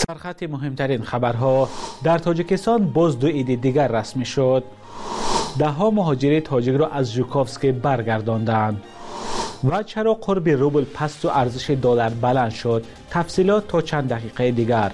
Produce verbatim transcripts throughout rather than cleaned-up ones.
سرخط مهمترین خبرها: در تاجیکستان باز دو عید دیگر رسمی شد. ده ها مهاجر تاجیک را از ژوکوفسکی برگرداندند. و چرا قرب روبل پست و ارزش دلار بلند شد؟ تفصیلات تا چند دقیقه دیگر.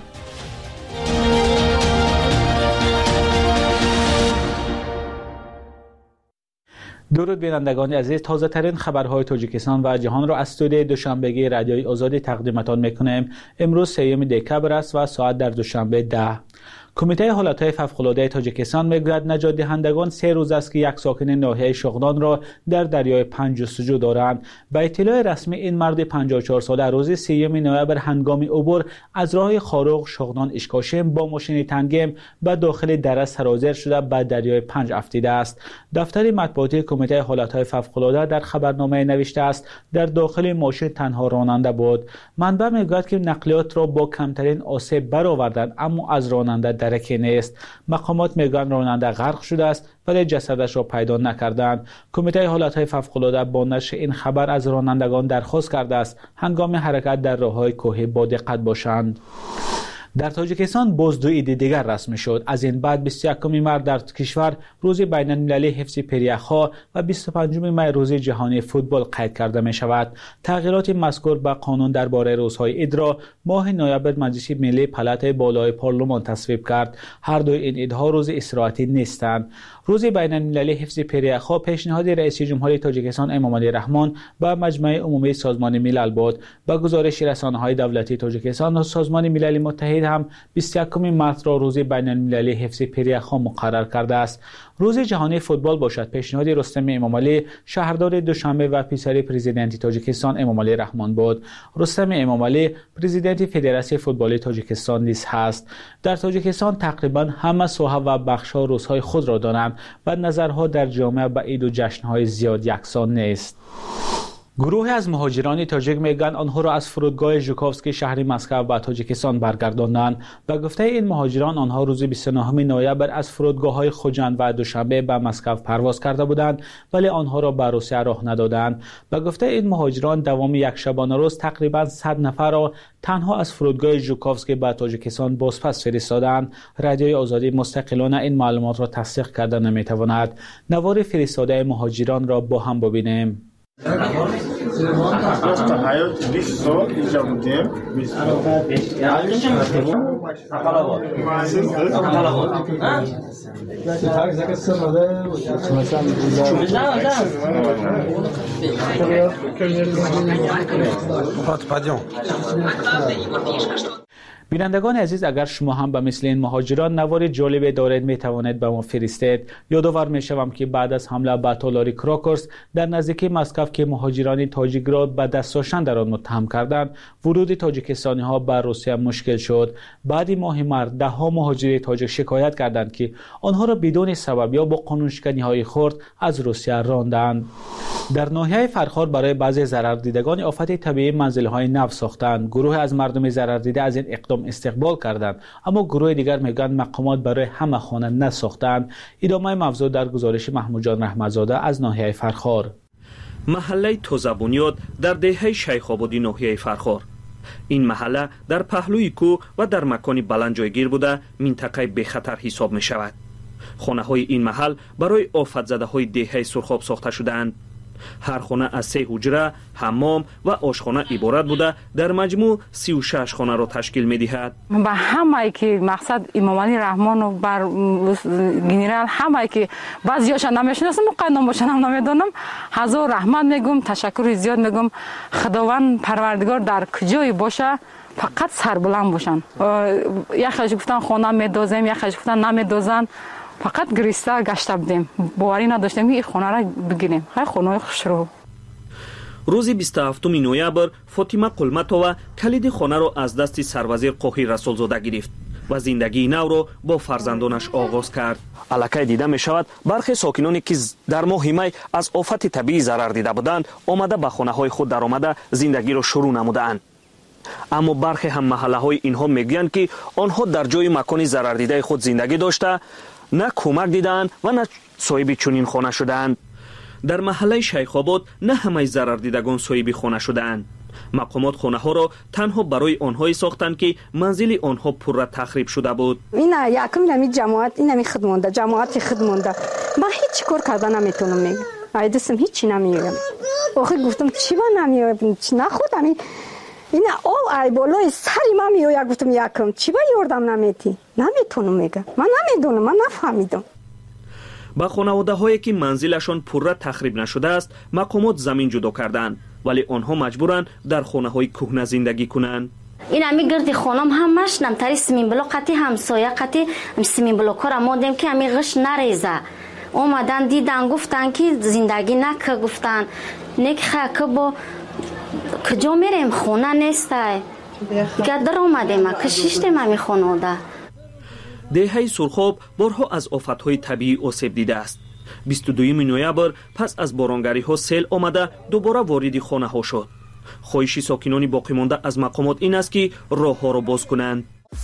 درود بینندگان عزیز، تازه ترین خبرهای تاجیکستان و جهان را از استودیوی دوشنبگی رادیوی آزادی تقدیمتان میکنیم. امروز سوم دکبر است و ساعت در دوشنبه ده. کمیته حالتهای فوق‌العاده تاجیکستان میگوید نجات دهندگان سه روز است که یک ساکن ناحیه شغنان را در دریای پنج جستجو دارند. به اطلاع رسمی این مرد پنجاه و چهار ساله روز سوم نوامبر هنگام عبور از راه خاروق شغنان اشکاشم با ماشین تنگم به داخل دره سرازیر شده به دریای پنج افتیده است. دفتر مطبوعاتی کمیته حالتهای فوق‌العاده در خبرنامه نوشته است در داخل ماشین تنها راننده بود. منبع میگوید که نقلیات را با کمترین آسیب برآوردند، اما از راننده درکی نیست. مقامات میگویند راننده غرق شده است ولی جسدش را پیدا نکردند. کمیته حالتهای فوق‌العاده با نشر این خبر از رانندگان درخواست کرده است هنگام حرکت در راههای کوهی با دقت باشند. در تاجیکستان باز دو عید دیگر رسمی شد. از این بعد بیست و یکم مارس در کشور روز بین المللی حفظ پریخ‌ها و بیست و پنجم می روز جهانی فوتبال قید کرده می شود. تغییرات مذکور به قانون درباره روزهای عید را ماه نوامبر مجلس ملی پالاتای بالای پارلمان تصویب کرد. هر دو این عیدها روز استراحتی نیستند. روز بین المللی حفظ پریخ‌ها پیشنهاد رئیس جمهوری تاجیکستان امامعلی رحمان به مجمع عمومی سازمان ملل بود. با گزارش رسانه‌های دولتی تاجیکستان و سازمان ملل متحد هم بیست و یکم مارس را روز بین المللی حفظ پریخ‌ها مقرر کرده است. روز جهانی فوتبال باشد پیشنهاد رستم امامعلی شهردار دوشنبه و پسر پرزیدنت تاجیکستان امامعلی رحمان بود. رستم امامعلی پرزیدنت فدراسیون فوتبال تاجیکستان نیز هست. در تاجیکستان تقریبا همه ساحه و بخش‌ها روزهای خود را دارند و نظرها در جامعه به عید و جشن‌های زیاد یکسان نیست. گروهی از مهاجران تاجیک میگن آنها را از فرودگاه ژوکوفسکی شهر مسکو به تاجیکستان برگرداندند. به گفته این مهاجران آنها روز بیست و نهم نوامبر از فرودگاه‌های خوجند و دوشنبه به مسکو پرواز کرده بودند ولی آنها را به روسیه راه ندادند. به گفته این مهاجران دوام یک شبانه روز تقریبا صد نفر را تنها از فرودگاه ژوکوفسکی به تاجیکستان بازپس فرستادند. رادیوی آزادی مستقلانه این معلومات را تصدیق کرده نمیتواند. نوار فرستاده مهاجران را با هم ببینیم. Просто hayot بیست سال اینجا بودیم. بینندگان عزیز، اگر شما هم به مثل این مهاجران نوار جالب دارید می توانید به ما فرستید. یادآور می شوم که بعد از حمله به تالاری کراکرس در نزدیکی مسکو که مهاجران تاجیک را به دست داشتن در آن متهم کردند، ورود تاجیکستانی ها به روسیه مشکل شد. بعد ماه مارس ده ها مهاجر تاجیک شکایت کردند که آنها را بدون سبب یا با قانونشکنی های خرد از روسیه راندند. در ناحیه فرخار برای بعضی ضرردیدگان آفت طبیعی منزل‌های نو ساختند. گروه از مردم ضرردیده از این اقدام استقبال کردند، اما گروه دیگر میگن مقامات برای همه خانه نساختند. ادامه موضوع در گزارش محمود جان رحمتزاده از ناحیه فرخار. محله تازه بنیاد در دهه شیخ آبادی ناحیه فرخار. این محله در پهلوی کوه و در مکانی بلند جایگیر بوده منطقه به خطر حساب می شود. خانه های این محل برای آفت زده های دهه سرخاب ساخته شدند. هر خانه از سه حجره، حمام و آشخانه عبارت بوده در مجموع سی و شش خانه را تشکیل می دهد. با همه که مقصد امامعلی رحمان و بر گنرال همه که بعضی‌هاش نمیشناسم و قدم باشن هم نمیدونم، هزار رحمت میگم، تشکر زیاد میگم. خداوند پروردگار در کجای باشه فقط سربلند باشن. یخش گفتن خانه میدازیم، یخش گفتن نمیدازن. فقط گریسته گشته بودیم، باوری نداشتیم که این خانه را بگیریم. خیلی خانه خوش رو. روز بیست و هفتم نوامبر فاطمه قلمتووا کلید خانه را از دست سروزیر قاهی رسولزاده گرفت و زندگی نو را با فرزندانش آغاز کرد. الکی دیده می شود برخی ساکنانی که در ماه می از آفت طبیعی ضرر دیده بودند آمده به خانه های خود در آمده زندگی را شروع نمودند. اما برخی هم محله های اینها میگویند که آنها در جای مکانی ضرر دیده خود زندگی داشته نه کمک دیدند و نه صاحب چنین خانه شدند. در محله شیخ آباد نه همه ضرر دیدگان صاحب خانه شدند. مقامات خانه‌ها تنها برای آنهایی ساختند که منزل آنها پر تخریب شده بود. این یکم نمی جماعت این نمی خدمونده جماعت خدمونده من هیچ کار کردن نمیتونم میگم ایدسم هیچی نمیگم آخه گفتم چی با نمیگم نه خودم این او ای بالای سری من میویا گفتم یکم چی با یاردم نمیتی نمیتونم میگم من نمیدونم من نفهمیدم. با خانواده هایی که منزلشان پر تخریب نشده است مقامات زمین جدا کردند ولی آنها مجبورند در خانه های کهنه زندگی کنند. این امی گرد خانم همش نمتری سیمین بلوک قطی همسایه قطی سیمین بلوک ها را مادم که امی غش نریزه اومدن دیدن گفتن که زندگی نکه گفتن نک خاکه با کجا میریم خونه نیسته گدر اومدیم کشیشتیم امی خانواده. دهه سرخاب بارها از آفت‌های طبیعی آسیب دیده است. بیست و دوم نوامبر پس از بارانگری‌ها سیل آمده دوباره وارد خانه‌ها شد. خواهش ساکنان باقی مانده از مقامات این است که راه‌ها را باز کنند.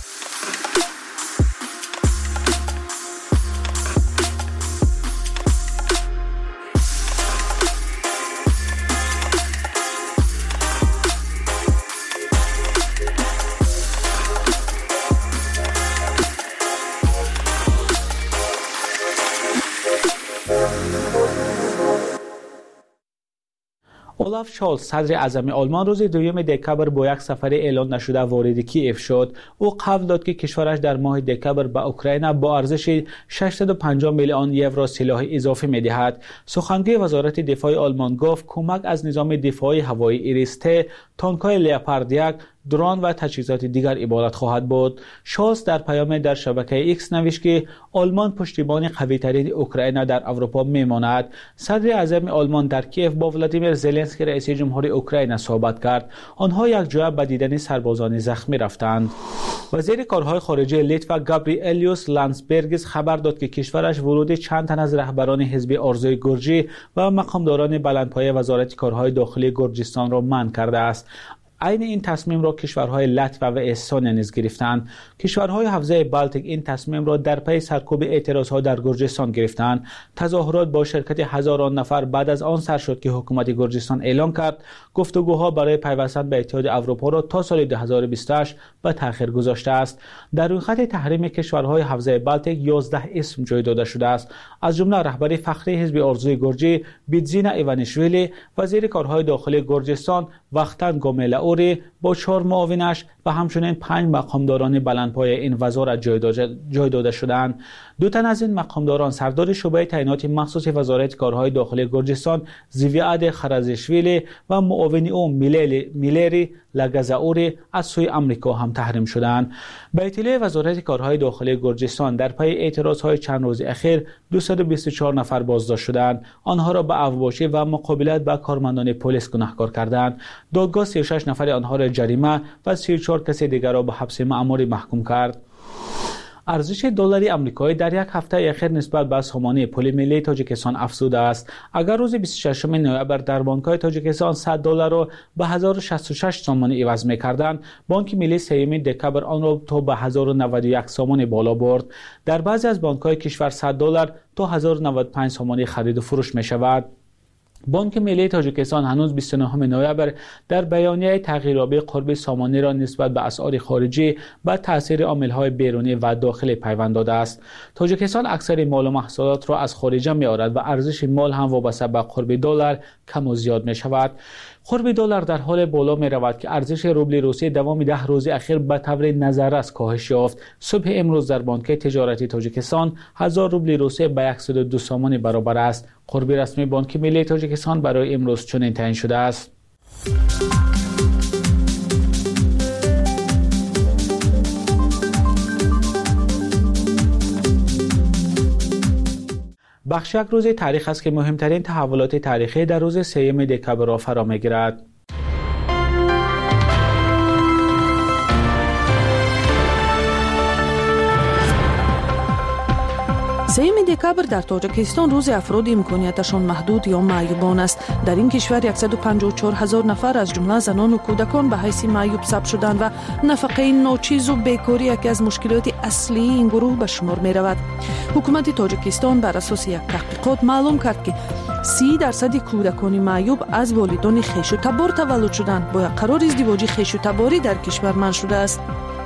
اولاف شولز صدر اعظم آلمان روز دوم دکبر با یک سفر اعلان نشده وارد کیف شد. او قول داد که کشورش در ماه دکبر به اوکراین با ارزش ششصد و پنجاه میلیون یورو سلاح اضافی می‌دهد. سخنگوی وزارت دفاع آلمان گفت کمک از نظام دفاعی هوایی ایریسته، تانک‌های لئوپارد یک، درون و تجهیزات دیگر عبارت خواهد بود. شولز در پیام در شبکه ایکس نوشت که آلمان پشتیبان قوی‌ترین اوکراین در اروپا میماند. صدر اعظم آلمان در کیف با ولادیمیر زلنسکی رئیس جمهوری اوکراین صحبت کرد. آنها یک جا به دیدن سربازان زخمی رفتند. وزیر کارهای خارجه لیتوا گابریئلیوس لانسبرگیس خبر داد که کشورش ورود چند تن از رهبران حزب آرزوی گرجی و مقامداران بلندپایه وزارت کارهای داخلی گرجستان را منع کرده است. عین این تصمیم را کشورهای لتوا و استونیا نیز گرفتند. کشورهای حوزه بالتیک این تصمیم را در پی سرکوب اعتراضها در گرجستان گرفتند. تظاهرات با شرکت هزاران نفر بعد از آن سر شد که حکومت گرجستان اعلام کرد گفتگوها برای پیوستن به اتحاد اروپا را تا سال دو هزار و بیست و هشت به تأخیر گذاشته است. در روی خط تحریم کشورهای حوزه بالتیک یازده اسم جای داده شده است، از جمله رهبر فخری حزب آرزوی گرجی بیتزینا ایوانیشویلی، وزیر کارهای داخلی گرجستان وختن گوملا اوری با چهار معاونش و همچنین پنج مقامداران بلندپایه این وزارت جای داده شدند. دو تن از این مقامداران سردار شعبه تعینات مخصوص وزارت کارهای داخلی گرجستان زیویاد خرزشویلی و معاون او میلری لگزاوری از سوی آمریکا هم تحریم شدند. به اطلاع وزارت کارهای داخلی گرجستان در پی اعتراضهای چند روز اخیر دویست و بیست و چهار نفر بازداشت شدند. آنها را به اوباشی و مقابلت با کارمندان پلیس گناهکار کردند. دادگاه سی و شش نفر آنها را جریمه و سی و چهار کسی دیگر را به حبس مأموری محکوم کرد. ارزش دلاری آمریکایی در یک هفته اخیر نسبت به سامانه پول ملی تاجیکستان افزوده است. اگر روز بیست و ششم نوامبر در بانک‌های تاجیکستان صد دلار را به هزار و شصت و شش سامانه عوض می‌کردند، بانک ملی سوم دکبر آن را تا به هزار و نود و یک سامانه بالا برد. در بعضی از بانک‌های کشور صد دلار تا هزار و نود و پنج سامانه خرید و فروش می‌شود. بانک ملی تاجیکستان هنوز بیست و نهم نوامبر در بیانیه تغییرآبی قرب سامانه را نسبت به اسعار خارجی با تاثیر عامل‌های بیرونی و داخلی پیوند داده است. تاجیکستان اکثر مال و محصولات را از خارج می‌آورد و ارزش مال هم وابسته به قرب دلار کم و زیاد می‌شود. قرب دلار در حال بالا می رود که ارزش روبل روسی دوام ده روز اخیر به طور نظررس کاهش یافت. صبح امروز در بانک تجارتی تاجیکستان هزار روبل روسی به صد و دو سامانه برابر است. قرب رسمی بانک ملی تاجیکستان برای امروز چنین تعیین شده است. بخش یک روز تاریخ است که مهمترین تحولات تاریخی در روز سوم دکبر را فرا می‌گیرد. سوم دکبر در تاجیکستان روز افراد امکانیتشان محدود یا معیوبان است. در این کشور صد و پنجاه و چهار هزار نفر از جمله زنان و کودکان به حیث معیوب ثبت شدند و نفقه ناچیز و بیکاری یکی از مشکلات اصلی این گروه به شمار می رود. حکومت تاجیکستان بر اساس یک تحقیقات معلوم کرد که سی درصد کودکان معیوب از والدان خویش و تبار تولد شدند. با قرار ازدواج خویش و تباری در کشور منع شده است.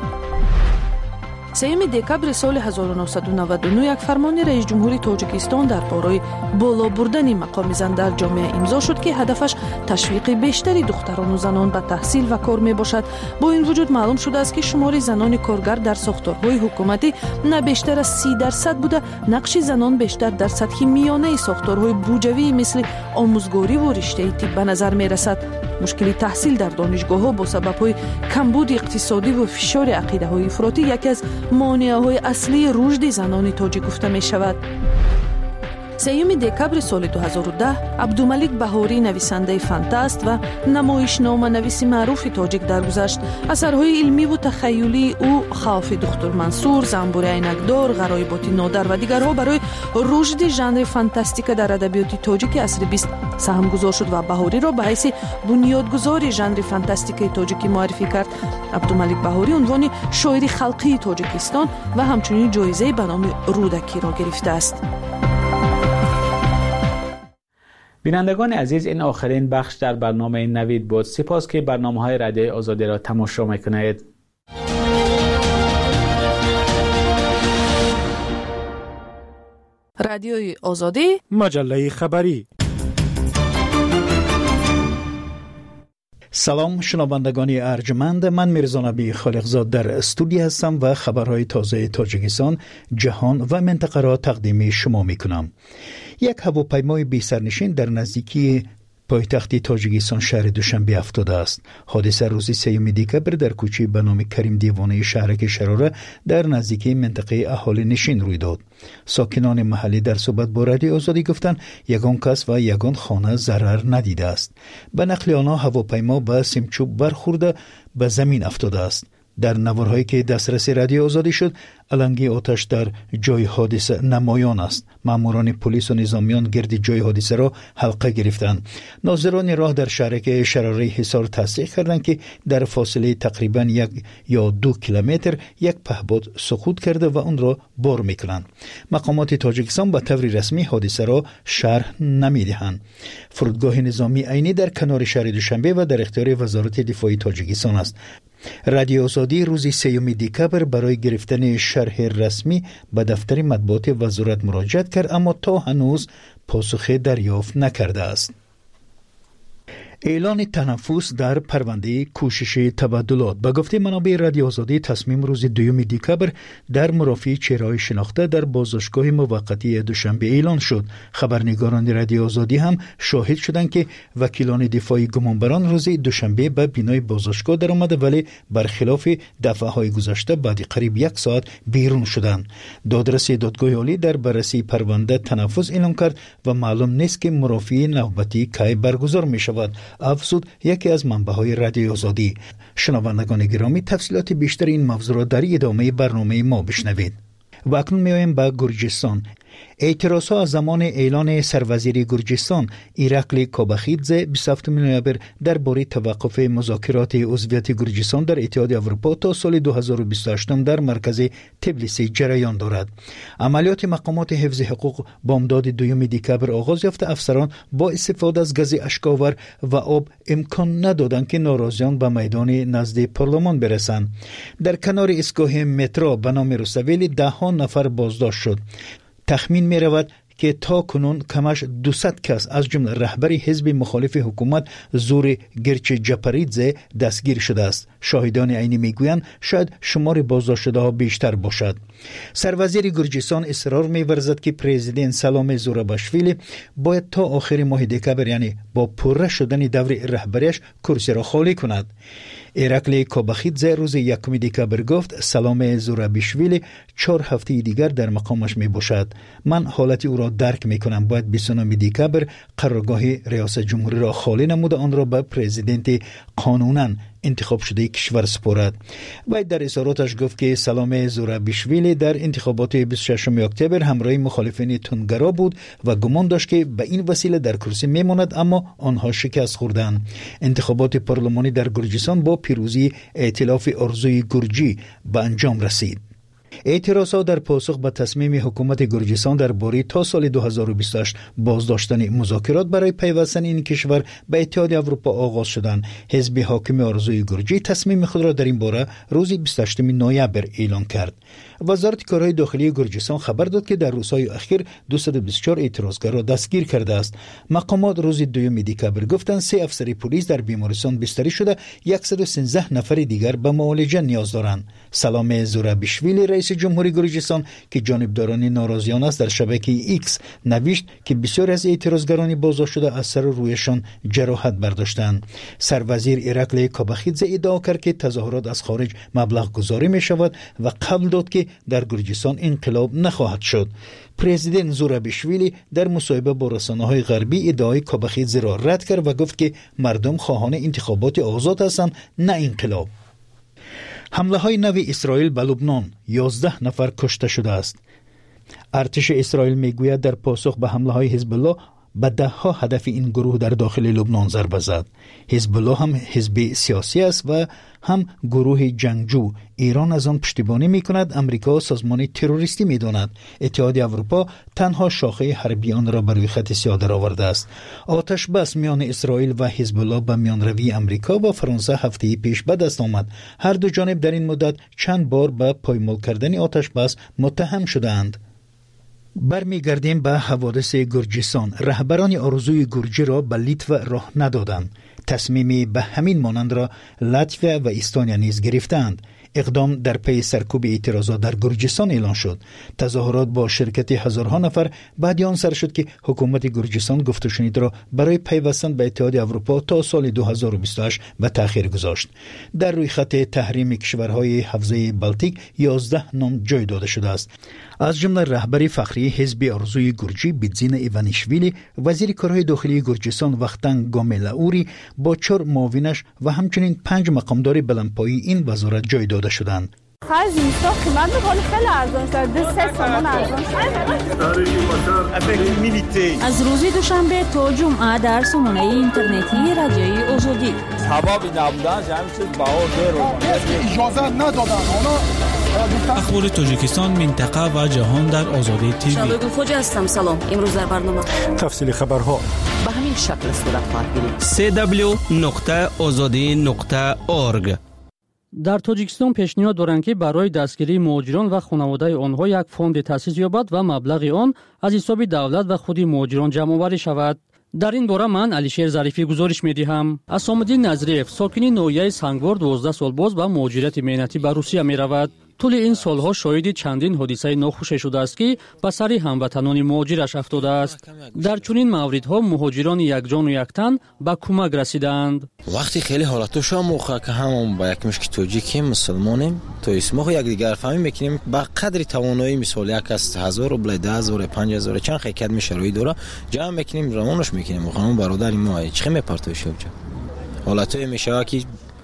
سوم دکبر سال هزار و نهصد و نود و نه یک فرمان رئیس جمهوری تاجیکستان در باره بالا بردن مقام زن در جامعه امضا شد که هدفش تشویق بیشتری دختران و زنان به تحصیل و کار می باشد. با این وجود معلوم شده است که شمار زنان کارگر در ساختارهای حکومتی نه بیشتر از سی درصد بوده، نقش زنان بیشتر در سطح میانه ساختارهای بودجویی مثل آموزگاری و رشته طب به نظر می رسد. مشکل تحصیل در دانشگاه‌ها با سبب‌های کمبود اقتصادی و فشار عقیده‌های افراطی یکی از مانع‌های اصلی رشد زنان تاجیک گفته می‌شود. سوم دکبر سال دو هزار و ده عبدالملک بهاری نویسنده فانتاست و نمایشنامه نویس معروف تاجیک درگذشت. اثرهای علمی و تخیلی او خوف دختر منصور، زنبور عینکدار، غرایبات نادر و دیگرها برای رشد ژانر فانتاستیک در ادبیات تاجیک عصر بیست سهمگذار شد و بهاری را به حیث بنیادگذار ژانر فانتاستیک تاجیکی معرفی کرد. عبدالملک بهاری عنوان شاعر خلقی تاجیکستان و همچنین جایزه به نام رودکی را گرفته است. بینندگان عزیز، این آخرین بخش در برنامه نوید بود. سپاس که برنامه‌های رادیوی آزادی را تماشا می‌کنید. رادیوی آزادی، مجله خبری. سلام شنوندگان ارجمند، من میرزا نبی خالقزاد در استودیو هستم و خبرهای تازه تاجیکستان، جهان و منطقه را تقدیم شما میکنم. یک هواپیمای بی سرنشین در نزدیکی پایتخت تاجیکستان شهر دوشنبه افتاده است. حادثه روز سوم دکبر در کوچه به نام کریم دیوانه شهرک شراره در نزدیکی منطقه اهالی نشین روی داد. ساکنان محلی در صحبت با رادیو آزادی گفتند یگان کس و یگان خانه ضرر ندیده است. به نقل آنها هواپیما به سیمچوب برخورده به زمین افتاده است. در نوارهایی که دسترس رادیو آزادی شد، علنگی آتش در جای حادثه نمایان است. ماموران پلیس و نظامیان گرد جای حادثه را حلقه گرفتند. ناظران راه در شهرک شراره حصار تصدیق کردند که در فاصله تقریبا یک یا دو کیلومتر یک پهپاد سقوط کرده و اون را بار میکنند. مقامات تاجیکستان به طور رسمی حادثه را شرح نمیدهند. فرودگاه نظامی عینی در کنار شهر دوشنبه و در اختیار وزارت دفاع تاجیکستان است. رادیو آزادی روز سوم دکبر برای گرفتن شرح رسمی به دفتر مطبوعات وزارت مراجعه کرد، اما تا هنوز پاسخ دریافت نکرده است. اعلان تنفس در پرونده کوشش تبادلات. به گفته منابع رادیو آزادی، تصمیم روز دوم دکبر در مرافعه چهره‌های شناخته در بازداشتگاه موقتی دوشنبه اعلان شد. خبرنگاران رادیو آزادی هم شاهد شدند که وکیلان دفاعی گمانبران روز دوشنبه به بینای بازداشتگاه در آمده، ولی برخلاف دفعه‌های گذشته بعد قریب یک ساعت بیرون شدند. دادرس دادگاه عالی در بررسی پرونده تنفس اعلان کرد و معلوم نیست که مرافعه نوبتی کی برگزار می شود، افزود یکی از منبع‌های رادیو آزادی. شنوندگان گرامی، تفصیلات بیشتر این موضوع را در ادامه برنامه ما بشنوید. و اکنون می‌آییم به گرجستان. اعتراضها از زمان اعلان سروزیر گرجستان ایرکلی کوباخیدزه بیست و هفتم نوامبر درباره توقف مذاکرات عضویت گرجستان در اتحاد اروپا تا سال دو هزار و بیست و هشت در مرکز تبلیسی جریان دارد. عملیات مقامات حفظ حقوق با امداد دوم دکبر آغاز یافته، افسران با استفاده از گاز اشک‌آور و آب امکان ندادند که ناراضیان به میدان نزد پارلمان برسند. در کنار ایستگاه مترو به نام روسویل ده ها نفر بازداشت شد. تخمین می رود که تا کنون کمش دویست کس از جمله رهبر حزب مخالف حکومت زور گرچ جپریدزه دستگیر شده است. شاهدان عینی میگویند شاید شمار بازداشت شده ها بیشتر باشد. سروزیر گرجستان اصرار می‌ورزد که پرزیدنت سلام زوراباشویلی باید تا آخر ماه دکبر، یعنی با پره شدن دور رهبریش، کرسی را خالی کند. ایرکلی کوباخیدزه روز یکم دکبر گفت سلام زوراباشویلی چهار هفته دیگر در مقامش می باشد. من حالت او را درک می کنم. باید بیست و نهم دکبر قرارگاه ریاست جمهوری را خالی نموده آن را به پرزیدنت قانونا انتخاب شده کشور سپارد. وی در اظهاراتش گفت که سلام زوراباشویلی در انتخابات بیست و ششم اکتبر همراه مخالفین تندگرا بود و گمان داشت که به این وسیله در کرسی میماند، اما آنها شکست خوردند. انتخابات پارلمانی در گرجستان با پیروزی ائتلاف آرزوی گرجی به انجام رسید. اعتراضات در پاسخ به تصمیم حکومت گرجستان درباره تا سال دو هزار و بیست و هشت بازداشتن مذاکرات برای پیوستن این کشور به اتحاد اروپا آغاز شدند. حزب حاکم آرزوی گرجی تصمیم خود را در این باره روز بیست و هشتم نوامبر اعلام کرد. وزارت کارهای داخلی گرجستان خبر داد که در روزهای اخیر دویست و بیست و چهار اعتراضگر را دستگیر کرده است. مقامات روز دوم دکبر گفتند سه افسر پلیس در بیمارستان بستری شده، صد و سیزده نفر دیگر به معالجه نیاز دارند. سلام زورابیشویلی رئیس جمهوری گرجستان که جانبداران ناراضیان است در شبکه ایکس نوشت که بسیار از اعتراضگران بازداشت شده از سر و رویشان جراحت برداشتند. سروزیر ایرکلی کاباخیدزه ادعا کرد که تظاهرات از خارج مبلغ گذاری می شود و قبل داد که در گرجستان انقلاب نخواهد شد. پرزیدنت زورابیشویلی در مصاحبه با رسانه‌های غربی ادعای کاباخیدزه را رد کرد و گفت که مردم خواهان انتخابات آزاد هستند نه انقلاب. حمله های نو اسرائیل به لبنان، یازده نفر کشته شده است. ارتش اسرائیل میگوید در پاسخ به حمله های حزب الله به ده ها هدف این گروه در داخل لبنان ضربه زد. حزب الله هم حزب سیاسی است و هم گروه جنگجو. ایران از آن پشتیبانی می کند. امریکا سازمان تروریستی می داند. اتحاد اروپا تنها شاخه حربی آن را بر روی خط سیاه در آورده است. آتش بس میان اسرائیل و حزب الله به میانروی امریکا و فرانسه هفته پیش به دست آمد. هر دو جانب در این مدت چند بار به پایمال کردن آتش بس متهم شدند. برمیگردیم به حوادث گرجستان. رهبران آرزوی گرجی را به لیتو راه ندادند. تصمیم به همین مانند را لاتویا و استونیا نیز گرفتند. اقدام در پی سرکوب اعتراضات در گرجستان اعلان شد. تظاهرات با شرکت هزارها نفر بعد آن سر شد که حکومت گرجستان گفت و شنید را برای پیوستن به اتحاد اروپا تا سال دو هزار و بیست و هشت به تأخیر گذاشت. در روی خط تحریم کشورهای حوزه بالتیک یازده نام جای داده شده است. از جمله رهبر فخری حزب آرزوی گرجی بیتزینا ایوانیشویلی، وزیر کارهای داخلی گرجستان وختنگ گاملاوری با چهار معاونش و همچنین پنج مقامدار بلندپایه این وزارت جای داده شدند. خرج اینستا قیمت می‌کنه خیلی ارزان شد. دو سه تومان ارزان شد. از روز دوشنبه تا جمعه در سامانه اینترنتی رادیوی آزادی. سبب نبودن همین چیز بهار رو اجازه ندادن. اونا اخبار تاجیکستان، منطقه و جهان در آزادی تیوی. شباب خوج هستم. سلام. امروز در برنامه تفصیل خبرها به همین شکل صورت خواهد گرفت. سی دبلیو نقطه آزادی نقطه اورگ. در تاجیکستان پیشنهاد دارند که برای دستگیری مهاجران و خانواده آنها یک فوند تأسیس یابد و مبلغ آن از حساب دولت و خود مهاجران جمع آوری شود. در این باره من علیشیر ظریفی گزارش می‌دهم. اسام‌الدین نظریف ساکن نویه سنگوار دوازده سال باز با مهاجرت مهنتی به روسیه می‌رود. طول این سالها شاهد چندین حادثه ناخوش شده است که به سر هموطنان مهاجرش افتاده است. در چنین موردها مهاجران یک جان و یک تن به کمک رسیدند. وقتی خیلی حالتش هم موقع که همون با یک مشک توجیکی مسلمانیم تو اسمو یک دیگر فهمی میکنیم با قدری توانایی مثال یک از هزار روبل ده هزار پنج هزار چند خیکت میشروی داره جمع میکنیم روانش میکنیم خانم برادر ما چه میپرتوش وجه حالتای میشه که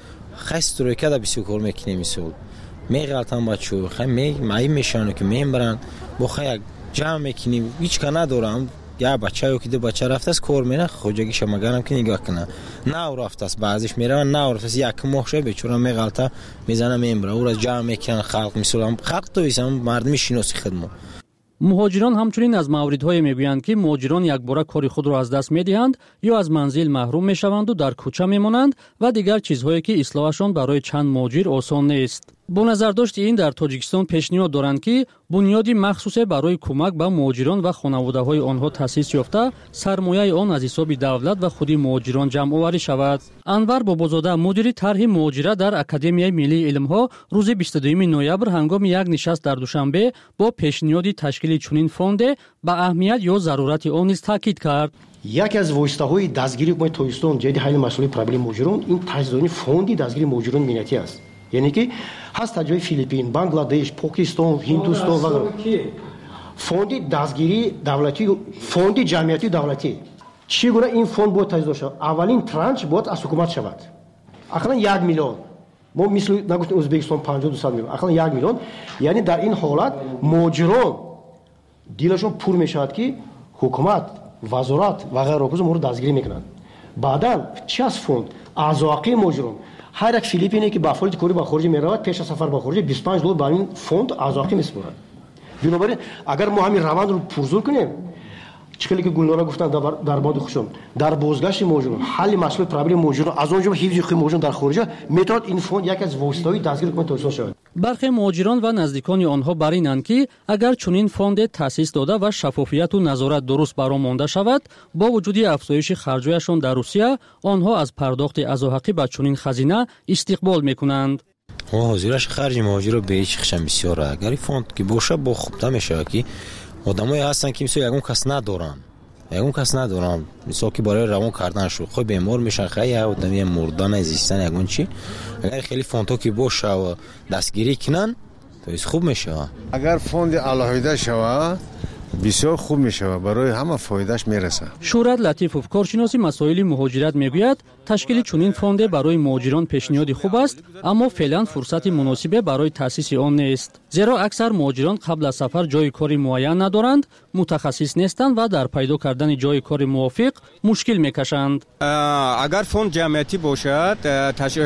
خست روی کده بسیار کار میکنیم مثال می غلطان بچو خیلی می مایی میشانه که میبرن با خیلی جمع میکنیم هیچ که ندارم یا بچه یا که دو بچه رفته است کار میره خوجگی شما گرم که نگاه کنه نه رفته است بعضیش میره نه رفته است یک مخشه بیچاره می غلطه میزنه میبره او را جمع میکنن خلق میسولم خلق تو ایسم مردمی شناسی خدمت. مهاجران همچنین از موردهای میگویند که مهاجران یک باره کار خود را از دست میدهند یا از منزل محروم میشوند و در کوچه میمانند و دیگر چیزهایی که اصلاحشان برای چند مهاجر آسان نیست. با نظرداشت این در تاجیکستان پیشنهاد دارند که بنیادی مخصوص برای کمک به مهاجران و خانواده‌های آنها تأسیس یافته سرمایه آن از حساب دولت و خود مهاجران جمع آوری شود. انور بابازاده مدیر طرح مهاجرت در اکادمیای ملی علم‌ها روز بیست و دوم نوامبر هنگام یک نشست در دوشنبه با پیشنهاد تشکیل چنین فوند به اهمیت یا ضرورت آن نیز تاکید کرد. یکی از واسطه‌های دستگیری با تاجیکستان جدی حل مسئله پرابلم مهاجران این تجهیزات فوندی دستگیری مهاجران ملتی است. یعنی که هست تجربه فیلیپین، بنگلادش، پاکستان، هندوستان و فوند دستگیری دولتی فوند جمعیتی دولتی چگونه این فوند باید تجهیز شود؟ اولین ترانش باید از حکومت شود. اقلا یک میلیون ما مثل نگفتیم ازبکستان پنجاه دو صد میلیون اقلا یک میلیون یعنی در این حالت مهاجران دیلشون پر میشود که حکومت وزارت و غیره رو مورد دستگیری میکنند. بعدا چی از فوند اعضاقی مجرم هر یک فیلیپینی که با فوری کوری با خارج میرود پیش از سفر با خارج بیست و پنج دلار با این فوند اعضاقی میسپرد. بنابراین اگر ما همین روند رو پرزور کنیم چکلی که گلنورا گفتن در در باد خوشم در بازگشت موجود حل مسئله پرابلم موجود از اونجا حفظ خود موجود در خارج میتواد این فوند یک از واسطه‌های دستگیر کنه توسعه شود. برخی مهاجران و نزدیکان آنها بر اینند که اگر چنین فوند تأسیس داده و شفافیت و نظارت درست برآ مانده شود با وجود افزایش خرج‌هایشان در روسیه آنها از پرداخت عضوحقی به چنین خزینه استقبال میکنند. حاضرش خرج مهاجر رو به هیچ خشم بسیار اگر این فوند که باشه با خوب میشه که آدمایی هستن که مثلا یگون کس ندارن یگون کس ندارن مثلا که برای روان کردن شو خود بیمار میشن خیلی آدمی مردن زیستن یگون چی اگر خیلی فوندو که باشه و دستگیری کنن تو ایس خوب میشه. اگر فوند علاوه شوه بسیار خوب میشه برای همه فایدهش میرسه. شورت لطیفوف کارشناسی مسائل مهاجرت میگوید تشکیل چنین فوند برای مهاجران پیشنهاد خوب است اما فعلا فرصت مناسب برای تأسیس آن نیست زیرا اکثر مهاجران قبل از سفر جای کاری معین ندارند متخصص نیستند و در پیدا کردن جای کار موافق مشکل میکشند. اگر فوند جمعیتی باشد تش...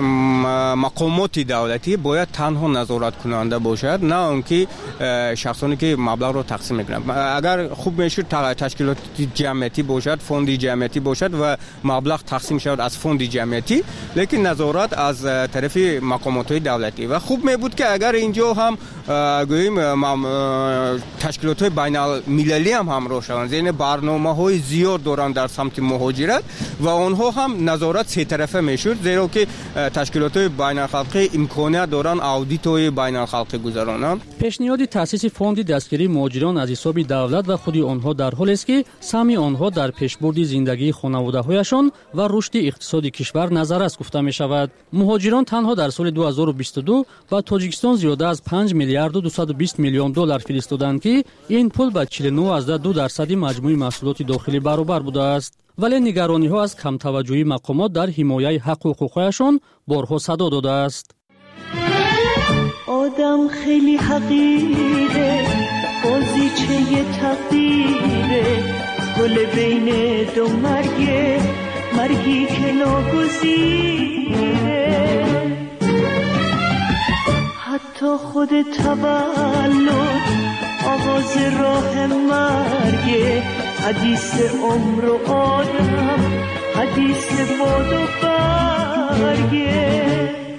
مقامات دولتی باید تنها نظارت کننده باشد نه اونکه شخصانی که مبلغ رو تقسیم میکنند. اگر خوب میشه تشکیلات جمعیتی باشد فوند جمعیتی باشد و مبلغ تقسیم شود از فوند جمعیتی لیکن نظارت از طرف مقامات دولتی و خوب می بود که اگر اینجا هم گوییم تشکیلات بین المللی هم همراه شوند یعنی برنامه‌های زیاد دارند در سمت مهاجرت و آنها هم نظارت سه طرفه میشود زیرا که تشکیلات بین الخلقی امکانیت دارند اودیت‌های بین الخلقی گذرانند. پیشنهاد تأسیس فوند دستگیری مهاجران از حساب دولت و خود آنها در حالی است که سهم آنها در پیشبرد زندگی خانواده‌هایشان و رشد اقتصادی کشور نظر است گفته می شود. مهاجران تنها در سال دو هزار و بیست و دو با تاجیکستان زیاده از پنج میلیارد و دویست و بیست میلیون دلار فرستادند که این پول به چهل و نه ازده دو درصد مجموع محصولات داخلی برابر بوده است. ولی نگرانی ها از کم توجهی مقامات در حمایت حق و حقوقشان بارها صدا داده است. آدم خیلی حقیره بازیچه تقدیره گل بین دو مرگه مرگی که ناگزیره حتی خود تولد آغاز راه مرگه حدیث عمر و آدم حدیث باد و برگه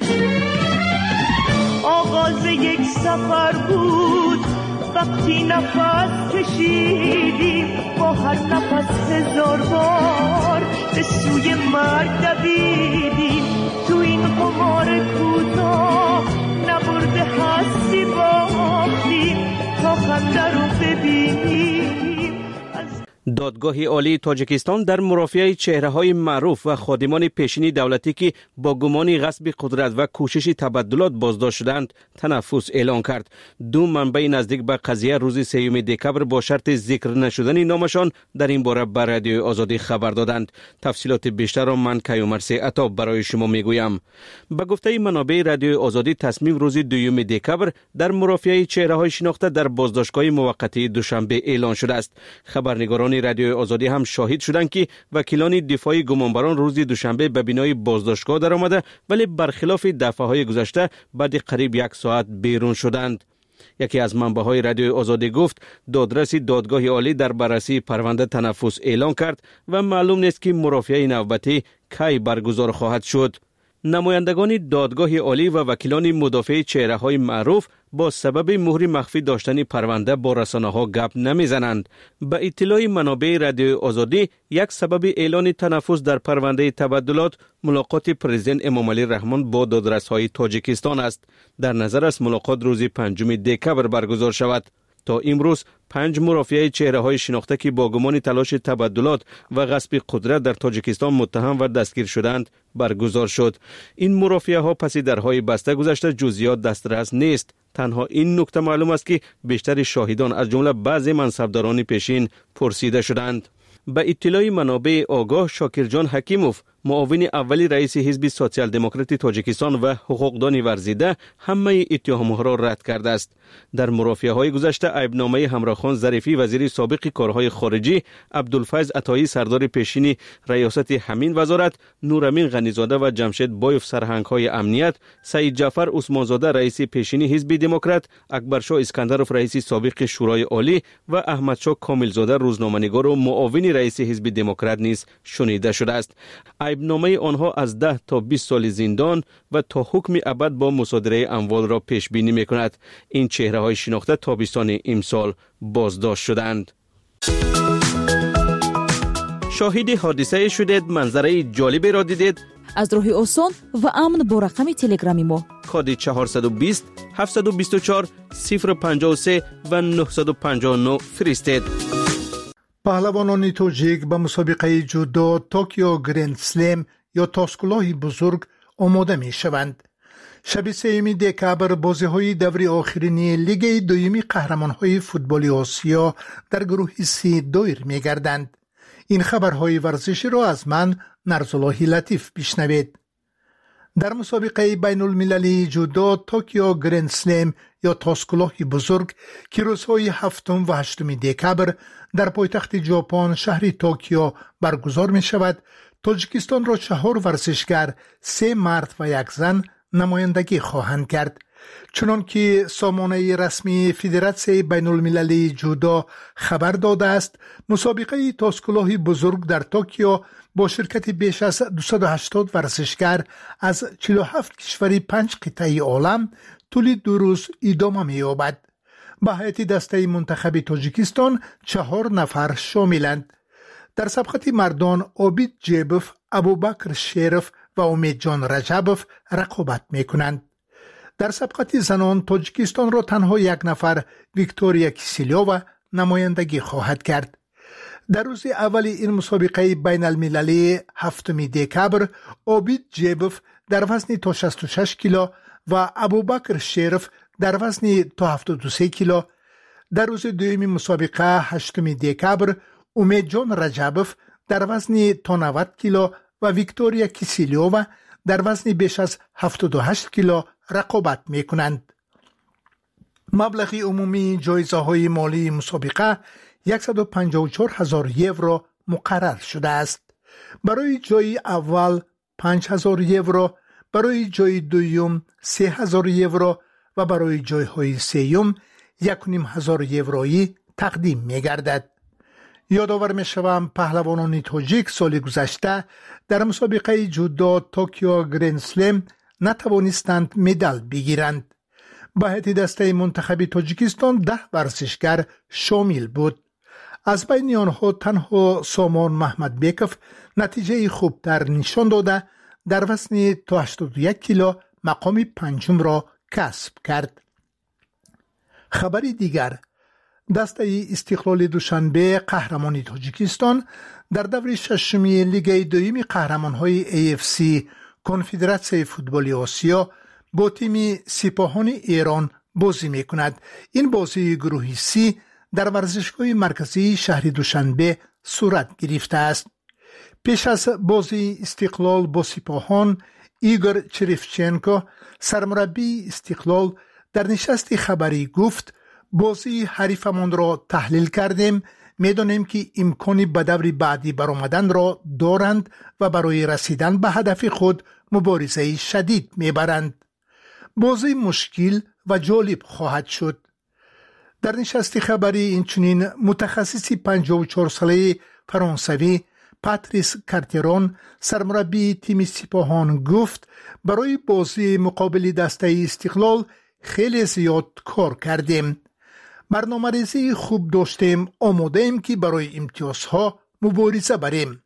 آغاز یک سفر بود وقتی نفس کشیدیم با هر نفس هزار بار به سوی مرگ دویدیم تو این قمار کوتاه نبرده هستی باختیم تا خنده رو ببینیم. دادگاه عالی تاجیکستان در مرافعه چهره‌های معروف و خادمان پیشین دولتی که با گمان غصب قدرت و کوشش تبدلات بازداشت شدند تنفس اعلان کرد. دو منبع نزدیک به قضیه روز سوم دکبر با شرط ذکر نشدن نامشان در این باره به رادیو آزادی خبر دادند. تفصیلات بیشتر را من کیومرث عطا برای شما میگویم. به گفته منابع رادیو آزادی تصمیم روز دوم دکبر در مرافعه چهره‌های شناخته در بازداشتگاه موقتی دوشنبه اعلان شده است. خبرنگاران رادیو آزادی هم شاهد شدند که وکیلان دفاعی گمانبران روز دوشنبه به بینای بازداشتگاه در آمده ولی برخلاف دفعه‌های گذشته بعد قریب یک ساعت بیرون شدند. یکی از منبع‌های رادیو آزادی گفت دادرس دادگاه عالی در بررسی پرونده تنفس اعلان کرد و معلوم نیست که مرافعه نوبتی کی برگزار خواهد شد. نمایندگان دادگاه عالی و وکیلان مدافع چهره‌های معروف با سبب مهر مخفی داشتن پرونده با رسانه‌ها گپ نمیزنند. به اطلاع منابع رادیو آزادی یک سبب اعلان تنفس در پرونده تبدلات ملاقات پرزیدنت امام علی رحمان با دادرس‌های تاجیکستان است. در نظر است ملاقات روز پنجم دکبر برگزار شود. تا امروز پنج مرافعه چهره‌های شناخته که با گمان تلاش تبدلات و غصب قدرت در تاجیکستان متهم و دستگیر شدند برگزار شد. این مرافعه ها پس درهای بسته گذشته جزئیات دسترس نیست. تنها این نکته معلوم است که بیشتر شاهدان از جمله بعضی منصبداران پیشین پرسیده شدند. به اطلاع منابع آگاه شاکر جان حکیموف معاون اولی رئیس حزب سوسیال دموکراتی تاجیکستان و حقوقدان ورزیده همه اتهامها را رد کرده است. در مرافعه‌های گذشته عیبنامه همراهخان ظریفی وزیر سابق کارهای خارجی، عبدالفیض عطایی سردار پیشین ریاست همین وزارت، نورامین غنیزاده و جمشید بایف سرهنگ‌های امنیت، سعید جعفر عثمانزاده رئیس پیشین حزب دموکرات، اکبرشاه اسکندرов رئیس سابق شورای عالی و احمدشاه کاملزاده روزنامه‌نگار و معاون رئیس حزب دموکرات نیز شنیده شده است. عیبنامه آنها از ده تا بیست سال زندان و تا حکم ابد با مصادره اموال را پیش بینی می‌کند. این چهره‌های شناخته تابستان امسال بازداشت شدند. شاهد حادثه شدید، منظره جالبی را دیدید؟ از راه آسان و امن با رقم تلگرامی ما کد چهارصد و بیست هفتصد و بیست و چهار صفر پنجاه و سه و نهصد و پنجاه و نه فرستید. پهلوانان تاجیک به مسابقه جودو توکیو گرند سلم یا تاسکلاه بزرگ آماده می شوند. شب سوم دکبر بازی‌های دوره آخرین لیگ دوم قهرمان‌های فوتبال آسیا در گروه سی دایر می‌گردند. این خبرهای ورزشی را از من نرزالله لطیف بشنوید. در مسابقه بین المللی جودو توکیو گرند سلم یا تاسکلاه بزرگ که روزهای هفتم و هشتم دکبر در پایتخت ژاپن شهر توکیو برگزار می شود، تاجیکستان را چهار ورزشگر، سه مرد و یک زن نمایندگی خواهند کرد. چنان که سامانه رسمی فدراسیون بین المللی جودو خبر داده است، مسابقه تاسکلاه بزرگ در توکیو با شرکت بیش از دویست و هشتاد ورزشگر از چهل و هفت کشور پنج قطعه عالم طول دو روز ادامه می‌یابد. به هیئت دسته منتخب تاجیکستان چهار نفر شاملند. در سبقت مردان عابد جیبوف، ابوبکر شریف و امید جان رجبوف رقابت می‌کنند. در سبقت زنان تاجیکستان را تنها یک نفر، ویکتوریا کیسیلیووا، نمایندگی خواهد کرد. در روز اول این مسابقه بین المللی هفتم دکبر عابد جیبوف در وزن تا شصت و شش کیلو و ابوبکر شریف در وزن تا هفتاد و سه کیلو. در روز دوم مسابقه هشتم دکبر امید جان رجبوف در وزن تا نود کیلو و ویکتوریا کیسیلیووا در وزن بیش از هفتاد و هشت کیلو رقابت می کنند. مبلغ عمومی جایزه های مالی مسابقه صد و پنجاه و چهار هزار یورو مقرر شده است. برای جای اول پنج هزار یورو، برای جای دوم سه هزار یورو و برای جای های سوم یک و نیم هزار یورویی تقدیم می گردد. یادآور می شوم پهلوانان تاجیک سال گذشته در مسابقه جودو توکیو گرند سلم نتوانستند مدال بگیرند. به هیئت دسته منتخب تاجیکستان ده ورزشگر شامل بود. از بین آنها تنها سامان محمد بیکوف نتیجه خوبتر نشان داده در وزن تا هشتاد و یک کیلو مقام پنجم را کسب کرد. خبری دیگر، دسته استقلال دوشنبه قهرمان تاجیکستان در دور ششم لیگ دوم قهرمان‌های ای اف سی کنفدراسیون فوتبال آسیا با تیم سپاهان ایران بازی می‌کند. این بازی گروهی سی در ورزشگاه مرکزی شهر دوشنبه صورت گرفته است. پیش از بازی استقلال با سپاهان، ایگور چریفچنکو سرمربی استقلال در نشست خبری گفت بازی حریفمان را تحلیل کردیم، می‌دانیم که امکانی به دور بعدی برآمدن را دارند و برای رسیدن به هدف خود مبارزه شدید می‌برند. بازی مشکل و جالب خواهد شد. در نشست خبری اینچنین متخصص پنجاه و چهار ساله فرانسوی پاتریس کارترون سرمربی تیم سپاهان گفت برای بازی مقابل دسته استقلال خیلی زیاد کار کردیم. برنامه ریزی خوب داشتیم، آماده ایم که برای امتیازها مبارزه بریم.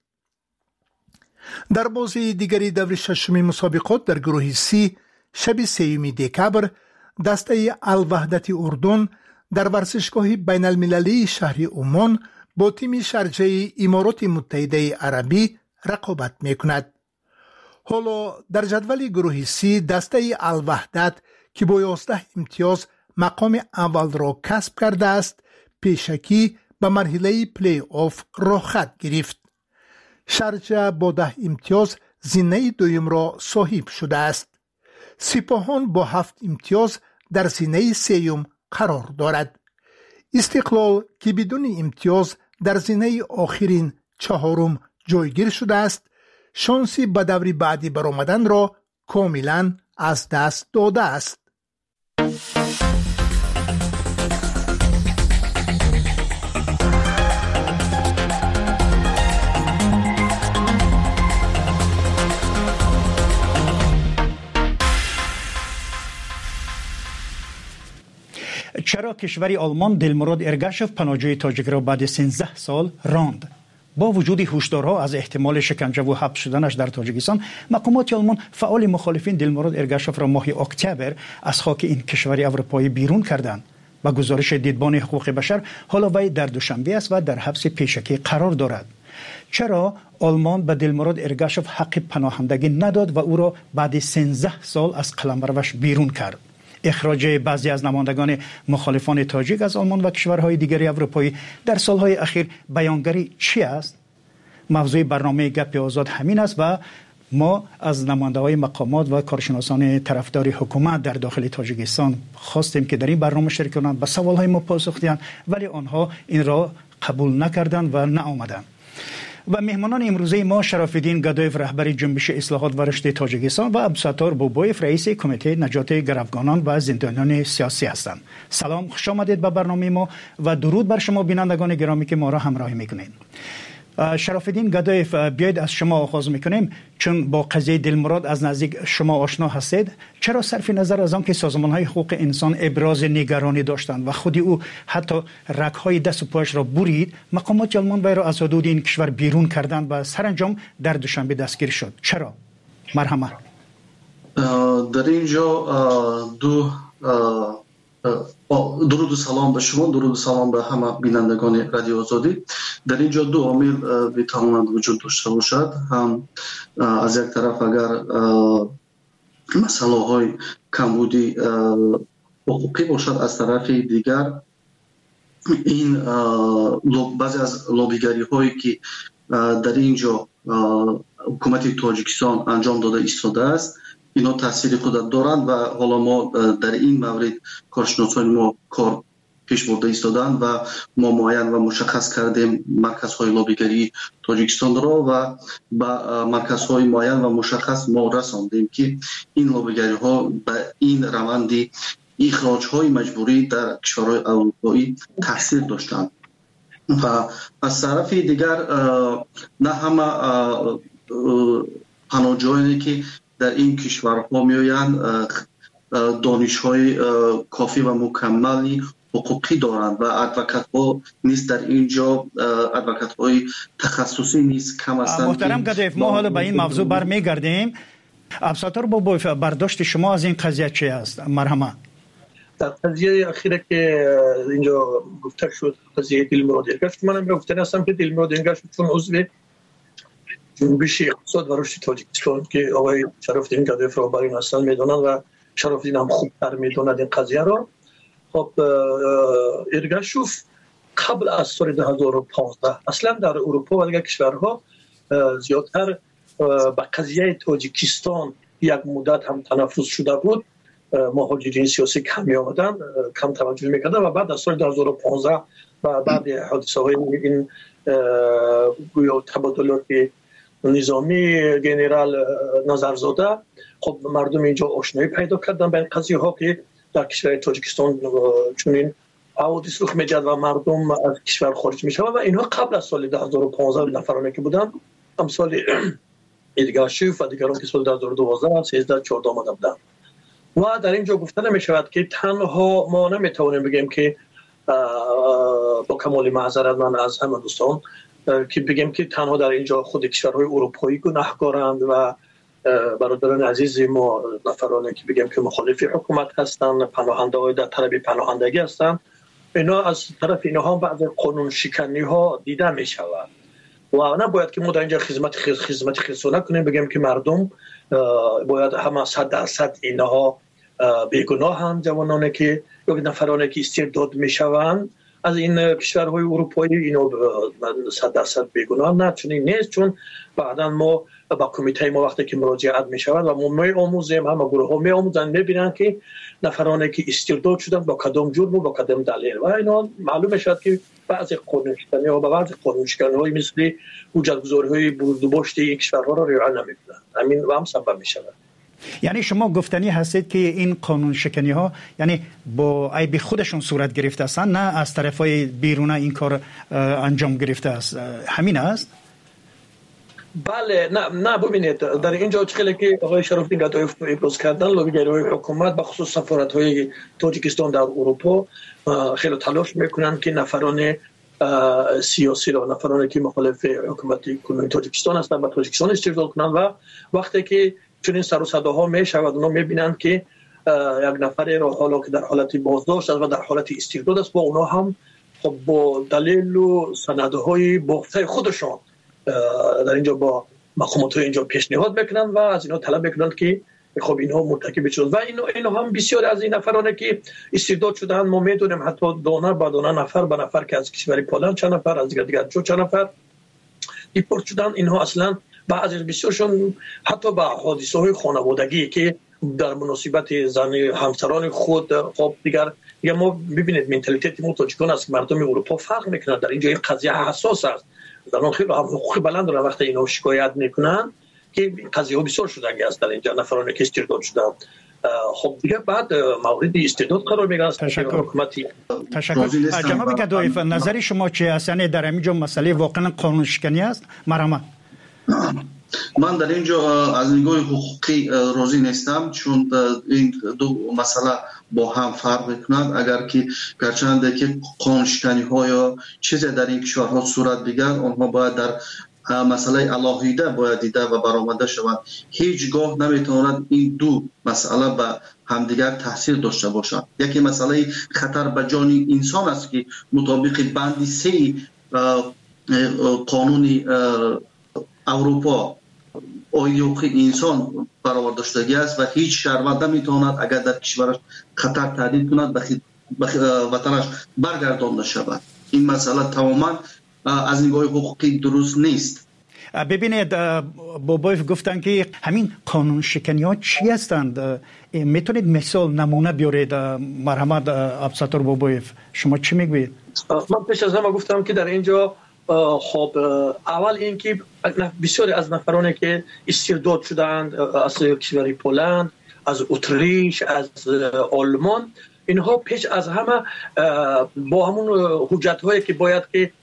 در بازی دیگری دور ششم مسابقات در گروه سی شب سوم دکبر دسته الوحدت اردن در ورزشگاه بین المللی شهر عمان با تیم شارجه امارات متحده عربی رقابت می کند. حالا در جدول گروه سی دسته الوحدت که با یازده امتیاز مقام اول را کسب کرده است، پیشکی به مرحله پلی آف را خط گرفت. شارجه با ده امتیاز زینه دویم را صاحب شده است. سپاهان با هفت امتیاز در زینه سیوم قرار دارد. استقلال که بدون امتیاز در زینه آخرین چهارم جایگیر شده است، شانسی به دور بعدی برآمدن را کاملا از دست داده است. چرا کشور آلمان دلمراد ارگاشف پناهجوی تاجیک را بعد سیزده سال راند؟ با وجود هشدارها از احتمال شکنجه و حبس شدنش در تاجیکستان، مقامات آلمان فعال مخالفین دلمراد ارگاشف را ماه اکتبر از خاک این کشور اروپایی بیرون کردند. با گزارش دیدبان حقوق بشر، حالا وی در دوشنبه است و در حبس پیشکی قرار دارد. چرا آلمان به دلمراد ارگاشف حق پناهندگی نداد و او را بعد سیزده سال از قلمروش بیرون کرد؟ اخراج بعضی از نمایندگان مخالفان تاجیک از آلمان و کشورهای دیگری اروپایی در سالهای اخیر بیانگری چی است؟ موضوع برنامه گپ آزاد همین است و ما از نماینده‌های مقامات و کارشناسان طرفدار حکومت در داخل تاجیکستان خواستیم که در این برنامه شرکت کنند، به سوالهای ما پاسخ دهند، ولی آنها این را قبول نکردند و نآمدند. و مهمانان امروزه ما شراف‌الدین گدایف رهبر جنبش اصلاحات و رشد تاجیکستان و عبدالستار بوبایف رئیس کمیته نجات گروگانان و زندانیان سیاسی هستند. سلام، خوش آمدید به برنامه ما و درود بر شما بینندگان گرامی که ما را همراهی میکنید. شراف‌الدین گدایف، بیاید از شما آغاز میکنیم، چون با قضیه دلمراد از نزدیک شما آشنا هستید. چرا صرف نظر از آن که سازمان‌های حقوق انسان ابراز نگرانی داشتند و خودی او حتی رگ‌های دست و پایش را برید، مقامات آلمان وی را از حدود این کشور بیرون کردند و سرانجام در دوشنبه دستگیر شد؟ چرا؟ مرحمت. در اینجا دو درود و سلام به شما، درود و سلام به همه بینندگان رادیو آزادی. در اینجا دو عامل میتواند وجود داشته باشد. هم از یک طرف اگر مسئله های کمبودی حقوقی باشد، از طرف دیگر این بعضی از لابیگری هایی که در اینجا حکومت تاجیکستان انجام داده ایستاده است، اینا تاثیر خود دارند و حالا ما در این مورد کارشناسان ما کار پیش برده ایستادند و ما معین و مشخص کردیم مرکزهای لابیگری تاجیکستان را و با مرکزهای معین و مشخص ما رساندیم که این لابیگری ها به این روند اخراج های مجبوری در کشورهای اروپایی تاثیر داشتند. و از طرف دیگر نه همه پناهجویانی که در این کشورها میآیند دانش‌های کافی و مکملی حقوقی دارند و ادوکات ها نیست در اینجا، ادوکات های تخصصی نیست، کم هستند. محترم گدایف، ما حالا به این موضوع برمیگردیم. عبدالستار بوبایف، برداشت شما از این قضیه چی است؟ مرحمت. در قضیه اخیره که اینجا گفته شد، قضیه دلمراد ارگاشف، منم گفتن هستم که دلمراد ارگاشف چون عضو جنبش اقتصاد و رشد تاجیکستان که آقای شراف‌الدین گدایف را برای هستند میدونن و شراف‌الدین هم خوبتر میدوند این قضیه را. خب ارگاشف قبل از سال دو هزار و پانزده اصلا در اروپا و دیگر کشورها زیادتر به قضیه تاجیکستان یک مدت هم تنفس شده بود. مهاجرین سیاسی کمی آمدن، کم توجه میکردن و بعد از سال دو هزار و پانزده و بعد حادثه های این گویا تبادلات نظامی جنرال نظرزاده، خب مردم اینجا آشنایی پیدا کردن به این قضیه ها که در کشور تاجیکستان چنین حوادث رخ می‌دهد و مردم از کشور خارج میشوند و اینها قبل از سال دو هزار و پانزده نفرانی که بودن، امثال ارگاشف و دیگران که سال دو هزار و دوازده، سیزده، چهارده آمده بودند. و در اینجا گفته نمی‌شود که تنها ما نمیتوانیم بگیم که با کمال معذرت من از همه دوستان که بگیم که تنها در اینجا خود کشورهای اروپایی گناهکارند و برادران عزیز ما نفرانی که بگیم که مخالف حکومت هستند، پناهنده های در طلب پناهندگی هستند، اینا از طرف اینها بعض قانون شکنی ها دیده می شود و نباید که ما در اینجا خدمت خدمت خصوصی نکنیم بگیم که مردم باید همه صد درصد اینها بیگناه هم، جوانانی که یا نفرانی که استرداد می شوند از این کشورهای اروپایی اینو صد درصد بیگناه نه، چنین نیست. چون بعدا ما با کمیته ما وقتی که مراجعت می شود و ما می آموزیم، همه گروه ها می آموزن، می بینن که نفرانی که استرداد شدن با کدام جرم و با کدام دلیل و اینا معلوم شد که بعضی قانونشکنی ها و بعضی قانونشکنی های مثل حجتگذاری های بردوباشت این کشورها را رعایت نمیکنند. همین و هم سبب می شود. یعنی شما گفتنی هستید که این قانون شکنی ها یعنی با عیب خودشون صورت گرفته هستند، نه از طرفای بیرون این کار انجام گرفته است، همین است؟ بله نه نه ببینید در اینجا خیلی که آقای شرافی گدایی ابراز کردن لابیگرای حکومت به خصوص سفارت های تاجیکستان در اروپا خیلی تلاش میکنن که نفران سیاسی را، نفرانی که مخالف حکومت کنونی تاجیکستان هستند و تاجیکستان استرداد کنند و وقتی که چنین سر و صداها میشود اونا میبینند که یک نفر را حالا که در حالت بازداشت است و در حالت استرداد است با اونا هم خب با دلیل و سندهای بافته خودشان در اینجا با مقامات اینجا پیشنهاد میکنن و از اینا طلب میکنن که خب اینها مرتکب شدند و اینا اینا هم بسیار از این نفرانی که استرداد شدند ما میدونیم حتی دانه با دانه نفر به نفر که از کشور پولند چند نفر از دیگر دیگر چند نفر دیپورت شدند. اینها اصلا بعضی بسیارشون حتی با حادثه های خانوادگی که در مناسبت زن همسران خود خب دیگر دیگر ما ببینید منتالیته ما تاجیکان است که مردم اروپا فرق میکنند در اینجا این قضیه حساس است. در اون خیلی هم حقوق بلند دارن وقتی اینا شکایت میکنن که قضیه ها بسیار شدنی است در اینجا نفرانی که استرداد شدن. خب دیگه بعد مورد استرداد قرار میگیرن. تشکر حکومتی تشکر جناب گدایف نظر شما چه است؟ یعنی در اینجا مسئله واقعا قانون شکنی است؟ مرحمت من در اینجا از نگاه حقوقی راضی نیستم چون این دو مسئله با هم فرق میکنند. اگر که گرچند که قانون شکنی ها یا چیزی در این کشورها صورت بگیرد آنها باید در مسئله علاهیده باید دیده و برآمده شوند. هیچگاه نمیتواند این دو مسئله به همدیگر تاثیر داشته باشند. یکی مسئله خطر به جان انسان است که مطابق بند سه قانون اروپا حقوق انسان برآورده شدگی است و هیچ شهروند نمیتواند اگر در کشورش خطر تهدید کند به وطنش برگردانده شود. این مسئله تماما از نگاه حقوقی درست نیست. ببینید بابایف گفتن که همین قانون شکنی ها چی هستند؟ میتونید مثال نمونه بیارید؟ مرحمت ابسطور بابایف شما چی میگوید؟ من پیش از همه گفتم که در اینجا خب اول اینکه بسیاری از نفرانی که استرداد شدند از کشور پولند، از اتریش، از آلمان، اینها پیش از همه با همون حجت هایی که باید که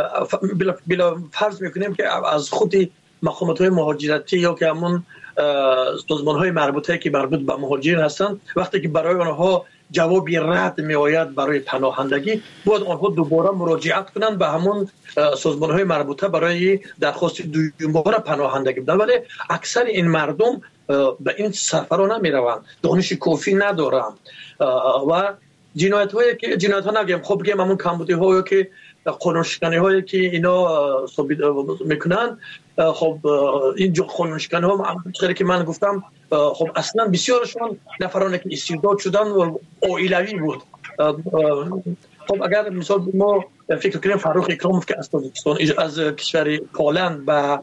بلا فرض میکنیم که از خود مقامات های مهاجرتی یا که همون سازمان های مربوطه که مربوط به مهاجرین هستند وقتی که برای آنها جوابی رد می آید برای پناهندگی باید آنها دوباره مراجعت کنند به همون سازمان های مربوطه برای درخواست دوباره پناهندگی بدن. ولی اکثر این مردم به این سفرها نمی روند، دانش کافی ندارند و جنایت هایی که جنایت ها نگیم خب بگیم همون کمبودی هایی که قانون شکنی هایی که اینا ثابت میکنن خب این جو قانون شکنی ها خیلی که من گفتم خب اصلا بسیارشون نفرانی که استرداد شدن و عائلوی بود. خب اگر مثال ما فکر کنیم فاروق اکراموف که از تاجیکستان از کشور پولند به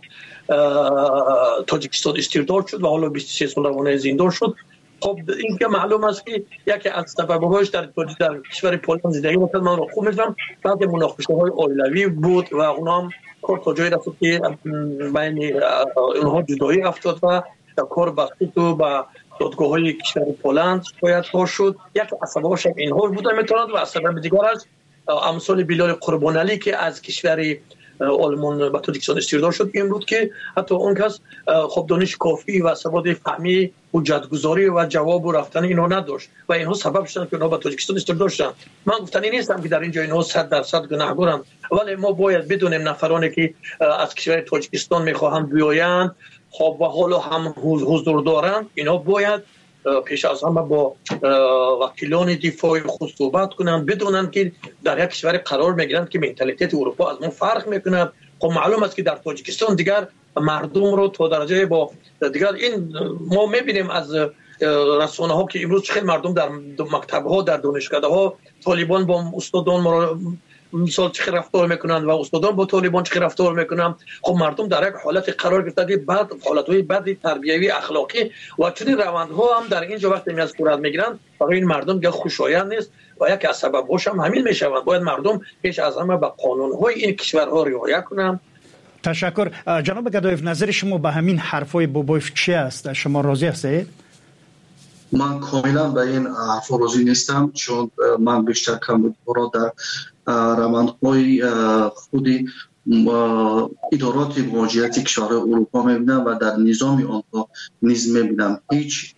تاجیکستان استرداد شد و حالا بیست و سه سال روانه زندان شد. خب این که معلوم است که یکی از سبب‌هاش در در کشور پولند زندگی می‌کرد. من رو خوب می‌فهمم بعد مناقشه‌های عائلوی بود و اونها هم کار تا جایی رسید که بین اونها جدایی افتاد و کار بخشی تو با دادگاه‌های کشور پولند شکایت ها شد. یک از سبب‌هاش اینها بوده میتواند و از سبب دیگرش امثال بلال قربانعلی که از کشور آلمان به تاجیکستان استرداد شد این بود که حتی اون کس خب دانش کافی و سواد فهمی حجتگذاری و جواب و رفتن اینها نداشت و اینها سبب شدن که اینها به تاجیکستان استرداد شدند. من گفتنی نیستم که در اینجا اینها صد درصد گناهکارند ولی ما باید بدونیم نفرانی که از کشور تاجیکستان میخواهند بیایند خب و حالا هم حضور دارند اینا باید پیش از همه با وکیلان دفاع خود صحبت کنند بدونند که در یک کشور قرار میگیرند که منتالیته اروپا از ما فرق میکنه. خب معلوم است که در تاجیکستان دیگر مردم رو تا درجه با دیگر این ما میبینیم از رسانه ها که امروز خیلی مردم در مکتب ها در دانشگاه ها طالبان با استادان مثال چه رفتار میکنند و استادان با طالبان چه رفتار میکنند. خب مردم در یک حالت قرار گرفته که بعد حالت‌های بد تربیوی اخلاقی و چنین روندها هم در اینجا وقتی از صورت میگیرند برای این مردم دیگه خوشایند نیست و یک از سبب‌هاش هم همین میشوند. باید مردم پیش از همه به قانون‌های این کشورها رعایت کنند. تشکر. جناب گدایف، نظر شما به همین حرفای بابایف چی است؟ شما راضی هستید؟ من کاملا به این حرف راضی نیستم، چون من بیشتر کمبودها در روندهای خود ادارات مهاجرتی کشور اروپا میبینم و در نظام آنها نیز میبینم. هیچ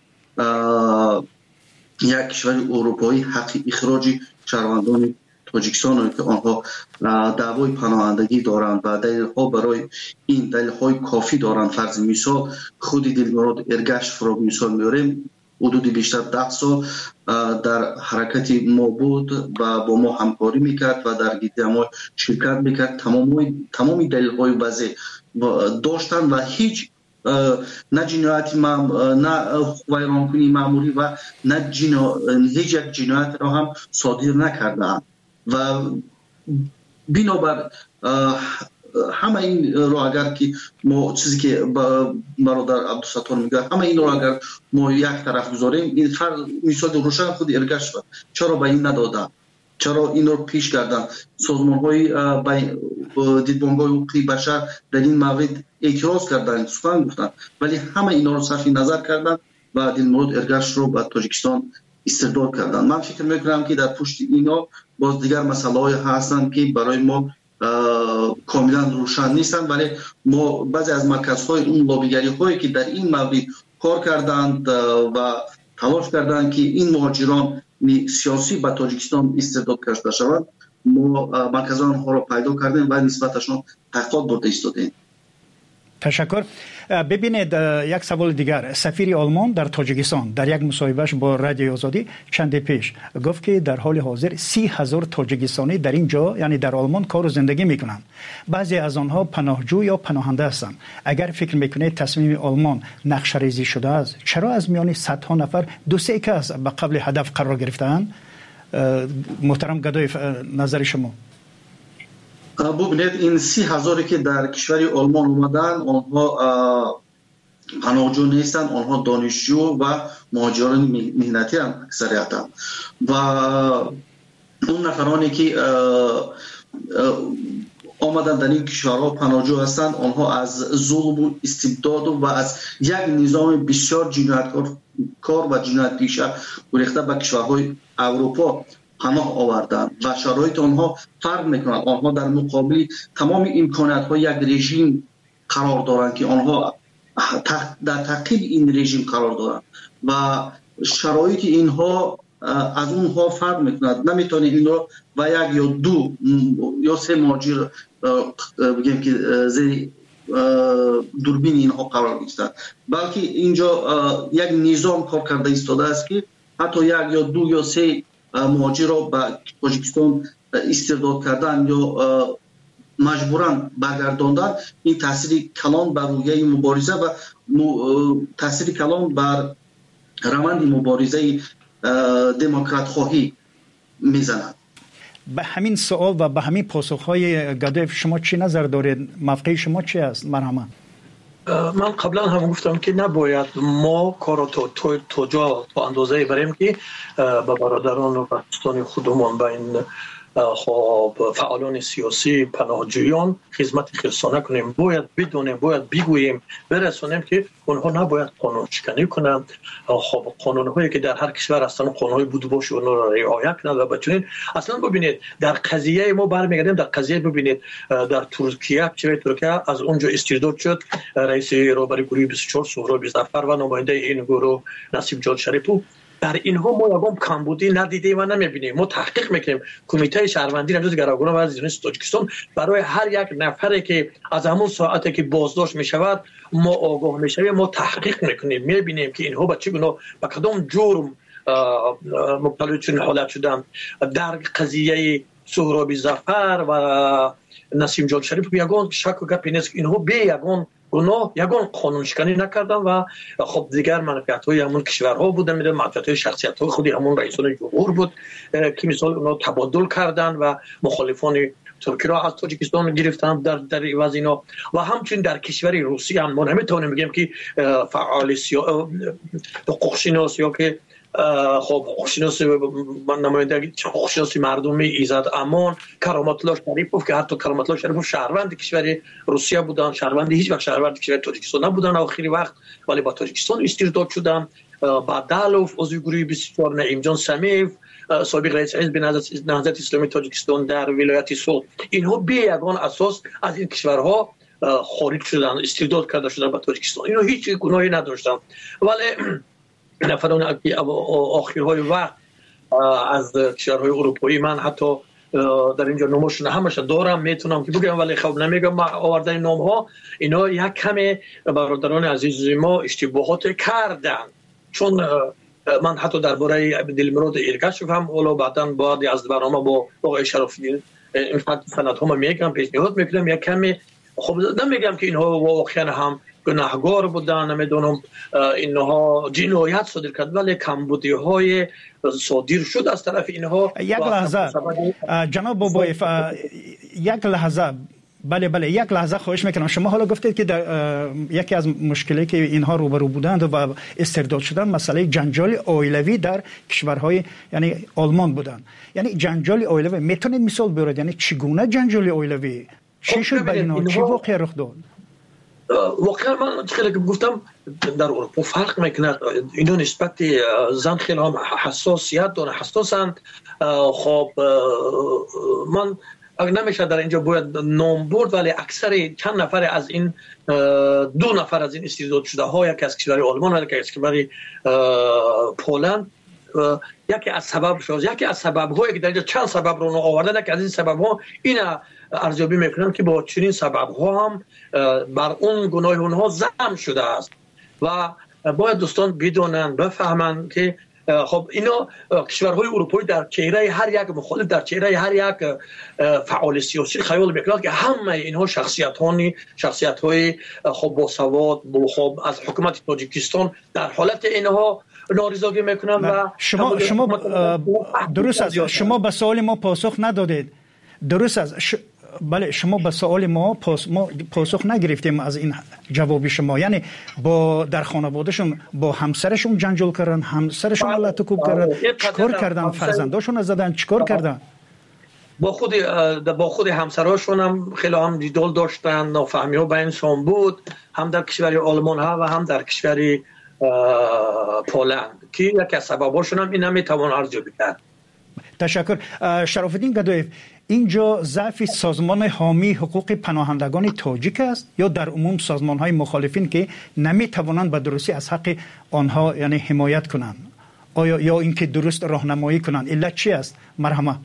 یک کشور اروپایی حق اخراج شهروندان تاجیکستان که آنها دعوای پناهندگی دارند و دلیل‌ها برای این دلیل‌های کافی دارند. فرض مثال خود دلمراد ارگش فرا مثال میاریم، حدود بیشتر ده سال در حرکت ما بود و با ما همکاری میکرد و در گیتی ما شرکت میکرد. تمامی تمامی دلیل‌های وضع داشتن و هیچ نه جنایت نه ویرانکنی معمولی و نه هیچ یک جنایت را هم صادر نکردند و بنابر همه این رو اگر که ما چیزی که برادر عبدالستار میگه همه این رو اگر ما یک طرف گذاریم، این فرق مثال روشن خود ارگش بود. چرا به این ندادن؟ چرا این رو پیش کردن؟ سازمان های دیدبانگاه حقوق بشر در این مورد اعتراض کردن، سخن گفتن، ولی همه اینا رو صرف نظر کردن و دلمراد ارگش رو به تاجیکستان استرداد کردن. من فکر میکنم که در پشت اینا باز دیگر مسئله های هستند که برای ما کاملا روشن نیستند، ولی ما بعضی از مرکزهای اون لابیگری هایی که در این مورد کار کردند و تلاش کردند که این مهاجران سیاسی به تاجیکستان استرداد کرده شوند، ما مرکز آنها را پیدا کردیم و نسبتشان تحقیقات برده ایستادیم. تشکر. ببینید یک سوال دیگر. سفیر آلمان در تاجیکستان در یک مصاحبهش با رادیو آزادی چند پیش گفت که در حال حاضر سی هزار تاجیکستانی در اینجا یعنی در آلمان کار و زندگی میکنند. بعضی از آنها پناهجو یا پناهنده هستند. اگر فکر میکنید تصمیم آلمان نقشه ریزی شده است، چرا از میان صدها نفر دو سه کس به قبل هدف قرار گرفتند؟ محترم گدایف، نظر شما؟ ببینید این سی هزاری که در کشور آلمان اومدن آنها پناهجو نیستن، آنها دانشجو و مهاجران مهنتی هم اکثریتاً و اون نفرانی که آمدن در این کشورها پناهجو هستند آنها از ظلم و استبداد و از یک نظام بسیار جنایتکار و جنایت پیشه گریخته به کشورهای اروپا پناه آوردن و شرایط آنها فرق میکنند. آنها در مقابل تمام امکانات ها یک رژیم قرار دارند که آنها در تعقیب این رژیم قرار دارند و شرایط اینها از اونها فرق میکند. نمیتونه این رو و یک یا دو یا سه مهاجر بگیم که زیر دوربین اینها قرار گرفتند، بلکه اینجا یک نظام کار کرده ایستاده است که حتی یک یا دو یا سه مهاجر را به تاجیکستان استرداد کردن یا مجبورا برگرداندن، این تاثیر کلان بر رویه مبارزه و تاثیر کلان بر روند مبارزه دموکرات خواهی میزند. به همین سوال و به همین پاسخهای گدایف شما چی نظر دارید؟ موقع شما چی است؟ مرحبا. من قبلا هم گفتم که نباید ما کار تو تو تو جا تو اندازه بریم که به برادران و دوستان خودمون با این خب فعالان سیاسی پناهجویان خدمت خالصانه کنیم. باید بدونیم، باید بگوییم، برسونیم که اونها نباید قانون شکنی کنند. خب قانون هایی که در هر کشور هستن قانون های بود باشه اونها را رعایت کنند و بتونید. اصلا ببینید در قضیه ما برمیگردیم در قضیه ببینید در ترکیه چه ترکیه از اونجا استرداد شد رئیس رهبری گروه بیست و چهار سهراب ظفر و نماینده این گروه نصیب جان شریفو. در اینها ما یکم کمبودی ندیدیم و نمیبینیم. ما تحقیق میکنیم. کمیته شهروندی نماز گروگان و از تاجیکستان برای هر یک نفری که از همون ساعتی که بازداشت میشود ما آگاه میشویم، ما تحقیق میکنیم، میبینیم که اینها به چه گناه به کدام جرم مبتلا چنین حالت شدن. در قضیه سهراب ظفر و نسیم جان شریف یگان شک و گپی نیست که اینها به یگان گناه یگان قانون شکنی نکردن و خب دیگر منفعت‌های همون کشورها بودن، میدونم منفعت‌های شخصیت‌های خودی همون رئیسان جمهور بود که مثال اونا تبادل کردن و مخالفان ترکی را از تاجیکستان گرفتن در در عوض اینا. و همچنین در کشور روسیه هم ما نمیتونیم بگیم که فعال سیاسی حقوق شناس یا که خب حقوقشناس نماینده حقوقشناس مردم ایزد امان کرامت الله شریفوف که حتی کرامت الله شریفوف شهروند کشور روسیه بودن، شهروند هیچ وقت شهروند کشور تاجیکستان نبودن آخری وقت، ولی با تاجیکستان استرداد شدن. بعدالوف عضو گروه بیست و چهار، نعیم جان سمیف سابق رئیس حزب نهضت اسلامی تاجیکستان در ولایت سوت، اینها به یگان اساس از این کشورها خارج شدن، استرداد کرده شدن به تاجیکستان. اینها هیچ گناهی نداشتن، ولی نفران که آخرهای وقت از کشورهای اروپایی، من حتی در اینجا نامشون همش دارم میتونم که بگم ولی خب نمیگم، آوردن نام ها اینا یک کمی برادران عزیز ما اشتباهات کردن، چون من حتی درباره دلمراد ایرگاشف هم اولا بعداً بعد از برنامه با آقای شرافی این سند ها میگم پیشنهاد میکنم یک کمی، خب نمیگم که اینها واقعا هم گناهگار بودن، نمیدونم اینها جنایت صادر کرد، ولی کمبودی های صادر شد از طرف اینها. یک لحظه جناب بابایف، یک لحظه بله بله یک لحظه خواهش میکنم. شما حالا گفتید که در یکی از مشکلی که اینها روبرو بودند و استرداد شدن مسئله جنجال عائلوی در کشورهای یعنی آلمان بودند. یعنی جنجال عائلوی میتونید مثال بیارید؟ یعنی چگونه جنجال عائلوی چی شد با اینا؟ چی واقعا رخ داد؟ واقعا من خیلی گفتم در اروپا فرق میکنه، اینا نسبت زن خیلی هم حساسیت دارن، حساسند. خب من اگر نمیشه در اینجا باید نام برد، ولی اکثر چند نفر از این دو نفر از این استرداد شده ها، یکی از کشور آلمان و یکی از کشور پولند، یکی از سبب شد یکی از سبب ها که در اینجا چند سبب رو آوردن، یکی از این سبب ها این ارزیابی میکنن که با چنین سبب ها هم بر اون گناه اونها ضم شده است و باید دوستان بدونن بفهمن که خب اینا کشورهای اروپایی در چهره هر یک مخالف، در چهره هر یک فعال سیاسی خیال میکنند که همه اینها شخصیتانی شخصیت‌های خب با سواد خب از حکومت تاجیکستان در حالت اینها نارضایتی میکنن. و شما شما درست است، شما به سوال ما پاسخ ندادید. درست است ش... بله شما به سوال ما پاس... ما پاسخ نگرفتیم از این جواب شما. یعنی با در خانوادهشون با همسرشون جنجال کردن، همسرشون لطکوب کردن، چیکار کردن؟ فرزنداشون زدن، چیکار کردن؟ با خود با خود همسراشون هم خیلی هم جدال داشتن، نافهمی ها بینشون بود، هم در کشور آلمان ها و هم در کشور پولند که یکی از سبباشون هم این هم میتوان ارزیابی کرد. تشکر. شرف الدین گدایف، اینجا ضعف سازمان حامی حقوق پناهندگان تاجیک است یا در عموم سازمان های مخالفین که نمی توانند به درستی از حق آنها یعنی حمایت کنند؟ آیا یا اینکه درست راهنمایی کنند؟ علت چی است؟ مرحمت.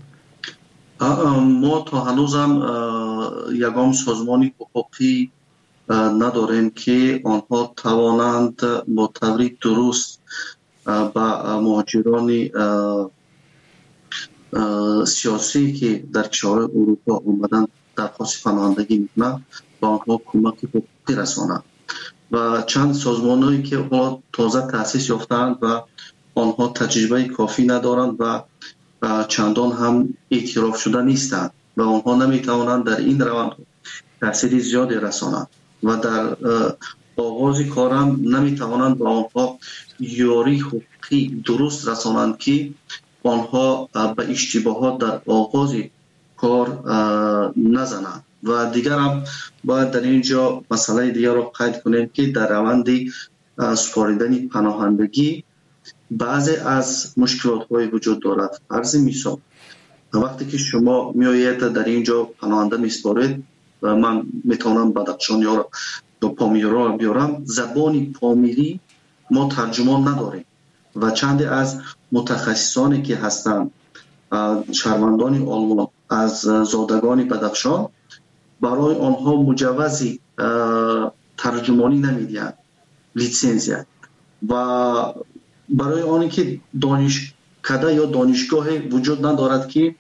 ما تا هنوزم یگام سازمانی حقوقی نداریم که آنها توانند با طوری درست با مهاجران سیاسی که در کشورهای اروپا اومدن درخواست پناهندگی میکنن با آنها کمک حقوقی رسانند و چند سازمانهایی که تازه تأسیس یافتند و آنها تجربه کافی ندارند و چندان هم اعتراف شده نیستند و آنها نمیتوانند در این روند تأثیر زیادی رسانند و در آغاز کارم نمیتوانند با آنها یاری حقوقی درست رسانند که آنها به اشتباهات در آغاز کار نزنند. و دیگر هم باید در اینجا مسئله دیگر رو قید کنیم که در روند سپاریدن پناهندگی بعضی از مشکلات های وجود دارد. فرض مثال وقتی که شما میآیید در اینجا پناهنده میسپارید و من میتونم بدخشان یا پامیری رو بیارم، زبان پامیری ما ترجمان نداریم و چند از متخصصانی که هستند شهروندان آلمان از زادگان بدخشان برای آنها مجوزی ترجمانی نمیدهند، لیسانس، و برای آنی که دانشکده یا دانشگاه وجود ندارد که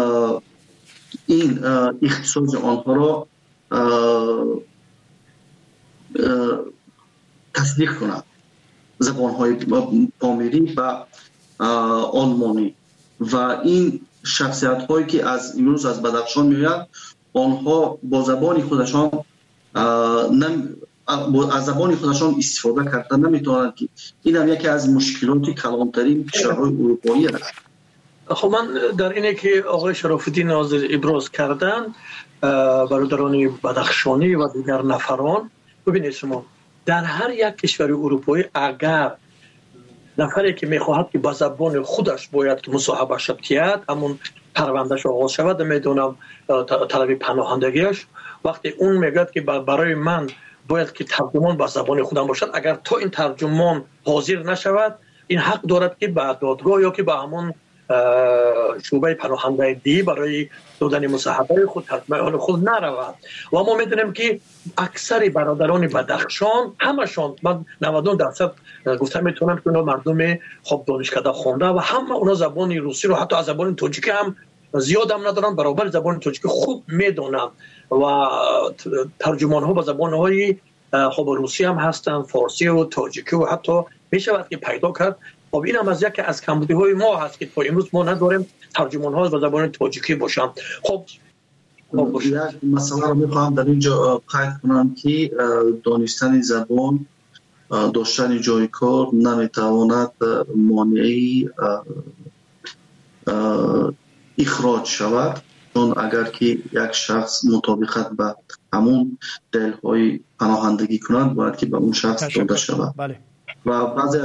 این اختصاص آنها را تصدیق کنند زبان‌های پامیری و آلمانی و این شخصیت‌هایی که از امروز از بدخشان می‌آیند آنها با زبان خودشان نم از زبان خودشان استفاده کردن نمی‌توانند که این هم یکی از مشکلات کلانترین کشورهای اروپایی است. خب من در اینه که آقای شراف‌الدین ناظر ابراز کردن برادران بدخشانی و دیگر نفران، ببینید شما در هر یک کشور اروپایی اگر نفری که میخواهد که با زبان خودش باید که مصاحبه شد کرد همون پروندهش آغاز شود، میدونم طلب پناهندگیش، وقتی اون میگه که برای من باید که ترجمان با زبان خودم باشد، اگر تو این ترجمان حاضر نشود این حق دارد که به دادگاه یا که به همون شعبه پناهندگی برای دادن مصاحبه خود ترجمه خود نرود. و ما میدونیم که اکثر برادران بدخشان همشون من نود و نه درصد گفتم میتونم که اونا مردم خوب دانشکده خونده و همه اونا زبان روسی رو حتی از زبان تاجیکی هم زیاد هم ندارن، برابر زبان تاجیکی خوب میدونن و ترجمان ها با زبان های خوب روسی هم هستن، فارسی و تاجیکی و حتی میشود که پیدا کرد. خب این هم از یکی از کمبودی های ما هست که تا امروز ما نداریم ترجمان ها با زبان تاجیکی باشن. خب یک مسئله رو میخواهم در اینجا قید کنم که دانستن زبان داشتن جای کار نمیتواند مانعی اخراج شود، چون اگر که یک شخص مطابقت به همون دلیل‌های پناهندگی کنند باید که به اون شخص داده شود. بله. و بعضی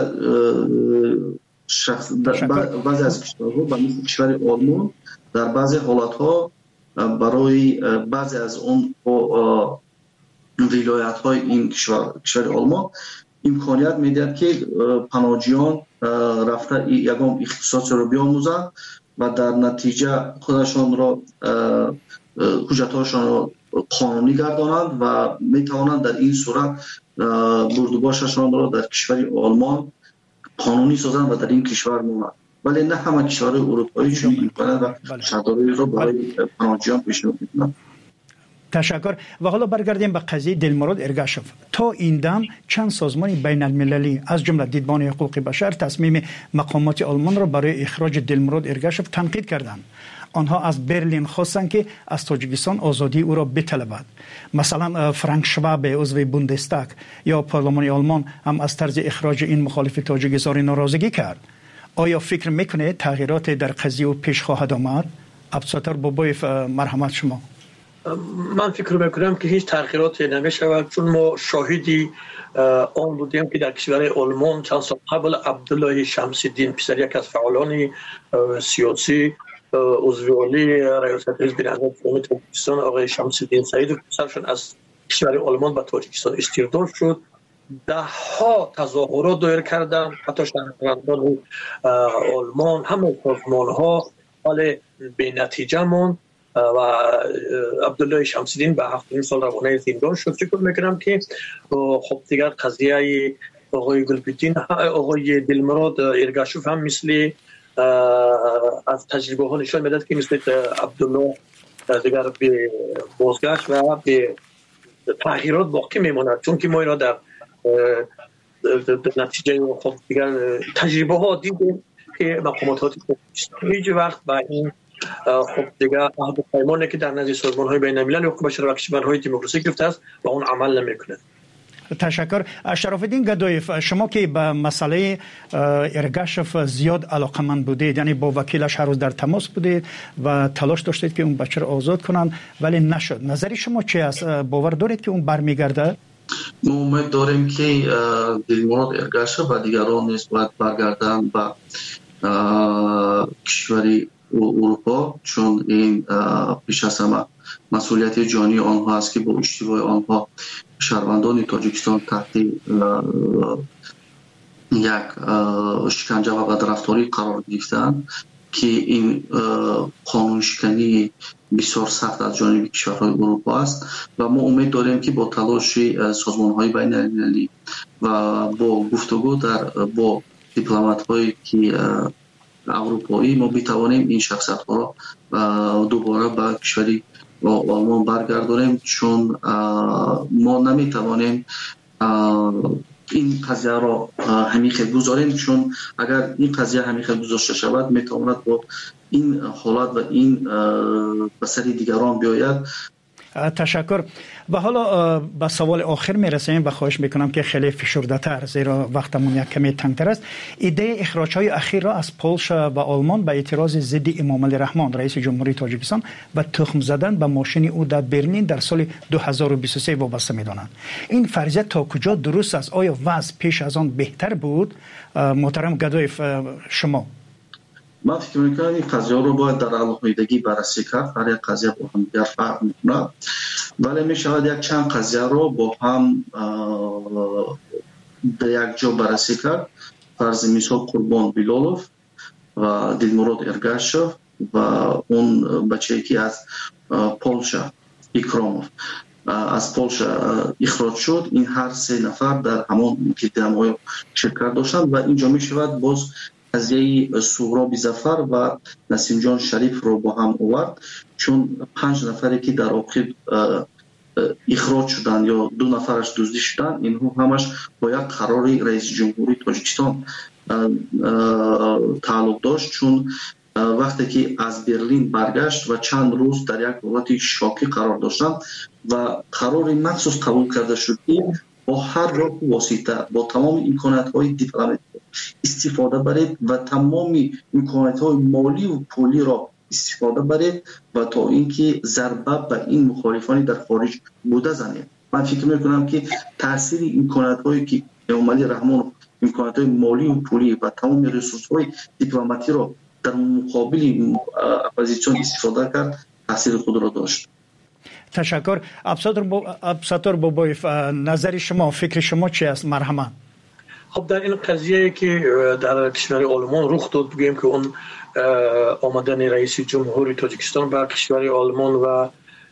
شخص بعضی از کشورها به مثل کشور آلمان در بعضی حالت‌ها برای بعضی از اون ولایت‌های این کشور کشور آلمان امکانیت میدهد که پناهجویان رفته یگام اختصاص رو بیاموزند و در نتیجه خودشان را حجت‌هاشان را قانونی گردانند و میتوانند در این صورت بردوباششان را در کشور آلمان قانونی سازند و در این کشور مانند. ولی نه همه کشورهای اروپایی چنین امکانات و شرایطی را برای پناهجویان پیشنهاد می‌کنند. تشکر. و حالا برگردیم به قضیه دلمراد ارگاشف. تا این دم چند سازمان بین المللی از جمله دیدبان حقوق بشر تصمیم مقامات آلمان را برای اخراج دلمراد ارگاشف تنقید کردند. آنها از برلین خواستند که از تاجیکستان آزادی او را بطلبد. مثلا فرانک شواب عضو بوندستاگ یا پارلمان آلمان هم از طرز اخراج این مخالف تاجیک اظهار ناراضگی کرد. آیا فکر میکنه تغییرات در قضیه و پیش خواهد آمد؟ عبدالستار بابایف، مرحمت شما. من فکر میکنم که هیچ تغییراتی نمیشود، چون ما شاهدی آن بودیم که در کشور آلمان چند سال قبل عبدالله شمس الدین پسر یک از فعالان سیاسی عضو عالی ریاست حزب نهضت قومی تاجیکستان آقای شمس الدین سعید پسرشون از کشور آلمان به تاجیکستان استرداد شد. ده ها تظاهرات دایر کردن، حتی شهروندان آلمان، همه سازمان ها، ولی به نتیجه ماند و عبدالله شمس الدین به هفتاد سال روانه زندان شد. فکر میکنم که خب دیگر قضیه آقای گلبدین، آقای دلمراد ارگاشف هم مثل از تجربه ها نشان میداد که مثل عبدالله دیگر به بازگشت و به تغییرات باقی میماند، چون که ما اینا در نتیجه خب دیگر تجربه ها دیدیم که مقامات هیچ وقت با این خب دیگه عهد پیمانی که در نزد سازمان‌های بین‌المللی حقوق بشر و کشورهای دموکراسی گرفته است و اون عمل نمی‌کنه. تشکر. شراف‌الدین گدایف، شما که به مسئله ارگاشف زیاد علاقمند بودید، یعنی با وکیلش هر روز در تماس بودید و تلاش داشتید که اون بچه را آزاد کنند ولی نشد، نظری شما چی است؟ باور دارید که اون برمیگرده؟ ما امید داریم که دلمراد ارگاشف و دیگران نیز باید برگردند به کشوری اروپا، چون این پیش از همه مسئولیت جانی آنها است که با اشتباه آنها شهروندان تاجیکستان تحت یک شکنجه و بدرفتاری قرار گرفتند که این قانون شکنی بسیار سخت از جانب کشورهای اروپا است و ما امید داریم که با تلاش سازمان‌های بین‌المللی و با گفتگو در با دیپلمات‌هایی که اروپایی ما بتوانیم این شخصیت‌ها را دوباره به کشوری آلمان برگردانیم، چون ما نمیتوانیم این قضیه را همیشه گذاریم، چون اگر این قضیه همیشه گذاشته شود میتواند با این حالت و این به سر دیگران بیاید. تشکر. و حالا به سوال آخر میرسیم و خواهش میکنم که خیلی فشرده تر، زیرا وقتمون یک کمی تنگتر است. ایده اخراج های اخیر را از پولشا و آلمان به اعتراض ضد امام علی رحمان رئیس جمهوری تاجیکستان و تخم زدن به ماشین او در برلین در سال دو هزار و بیست و سه وابسته میدانند. این فرضیه تا کجا درست است؟ آیا وضع پیش از آن بهتر بود؟ محترم گدایف شما. من فکر میکنم این قضیه رو باید در علایقگی بررسی کرد. هر یک قضیه با هم دیگر فرق میکنه، ولی میشود یک چند قضیه رو با هم به یک جا بررسی کرد. فرض مثال قربان بیلالوف و دلمراد ارگاشوف و اون بچه‌ای که از پولشا اکراموف از پولشا اخراج شد، این هر سه نفر در همان گردهمایی شرکت داشتند و اینجا میشود باز قضیه سهراب ظفر و نسیم جان شریف رو با هم آورد، چون پنج نفری که در آخر اخراج شدن یا دو نفرش دزدی شدن، اینها همش با یک قرار رئیس جمهوری تاجیکستان تعلق داشت، چون وقتی که از برلین برگشت و چند روز در یک حالت شاکی قرار داشتند و قرار مخصوص قبول کرده شد که با هر راه واسطه با تمام امکانات‌های دیپلماتیک استفاده برید و تمام امکانات‌های مالی و پولی را استفاده برید و تا اینکه ضربه به این مخالفانی در خارج بوده زنید. من فکر می‌کنم که تاثیر امکانات‌هایی که امام علی رحمان امکانات‌های مالی و پولی و تمام ریسورس‌های دیپلماتیک را در مقابل اپوزیسیون استفاده کرد، تاثیر خود را داشت. تشکر. ابسطور بابایف، نظر شما، فکر شما چی است؟ مرحمت. خب در این قضیه که در کشور آلمان رخ داد، بگیم که اون آمدن رئیس جمهوری تاجیکستان به کشور آلمان و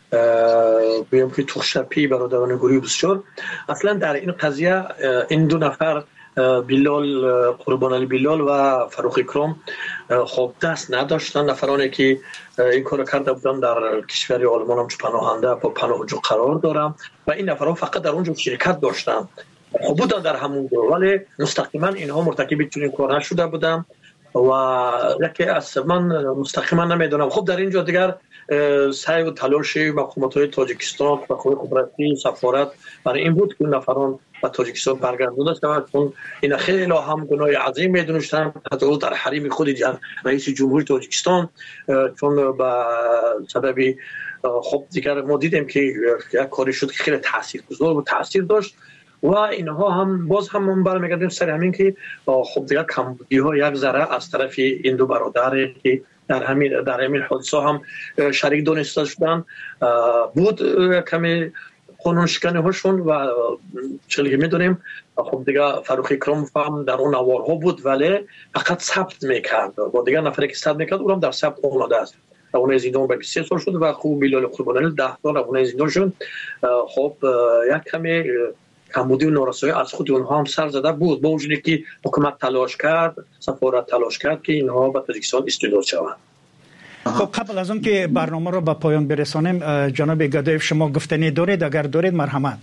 بگیم که توخشپی برادران گروهی بسیار، اصلا در این قضیه این دو نفر بیلال قربان علی بیلال و فاروق اکرام خب دست نداشتن، نفرانی که این کار کرده بودن در کشور آلمان هم چه پناهنده با پناهجو قرار دارم و این نفران فقط در اونجا شرکت داشتن، خب بودن در همون دور، ولی مستقیما اینها مرتکب چنین کار نشده بودن و یکی از من مستقیما نمیدونم. خب در اینجا دیگر سعی و تلاش مقامات تاجیکستان، مقامات خبراتی، سفارت برای این بود که نفران و تاجیکستان برگردانده شود، چون این خیلی هم گناه عظیم میدونستن، حتی در حریم خود رئیس جمهوری تاجیکستان، چون به سبب خب دیگر ما دیدیم که یک کاری شد که خیلی تاثیرگذار و تاثیر داشت و اینها هم باز هم من برمیگردیم سر همین که خب دیگر کمبودی ها یک ذره از طرف این دو برادر که در همین در همین حادثه هم شریک دانسته شدن بود، کمی قانون شکنی هاشون و چلی میدونیم. خب دیگه فاروق اکرام هم در اون نوارها بود ولی فقط ثبت میکرد، با دیگر نفری که ثبت میکرد اونم در ثبت آمده است. اون زندان به بیست و سه سال شد و خوب بیلال قربانی ده سال اون زندان شد. خب یک کمی کمبودی و نارسایی از خود اونها هم سر زده بود، با وجودی که حکومت تلاش کرد، سفارت تلاش کرد که اینها به تاجیکستان استعداد شوند. خب قبل از اون که برنامه رو به پایان برسانیم، جناب گدایف شما گفتنی دارید؟ اگر دارید مرحمت.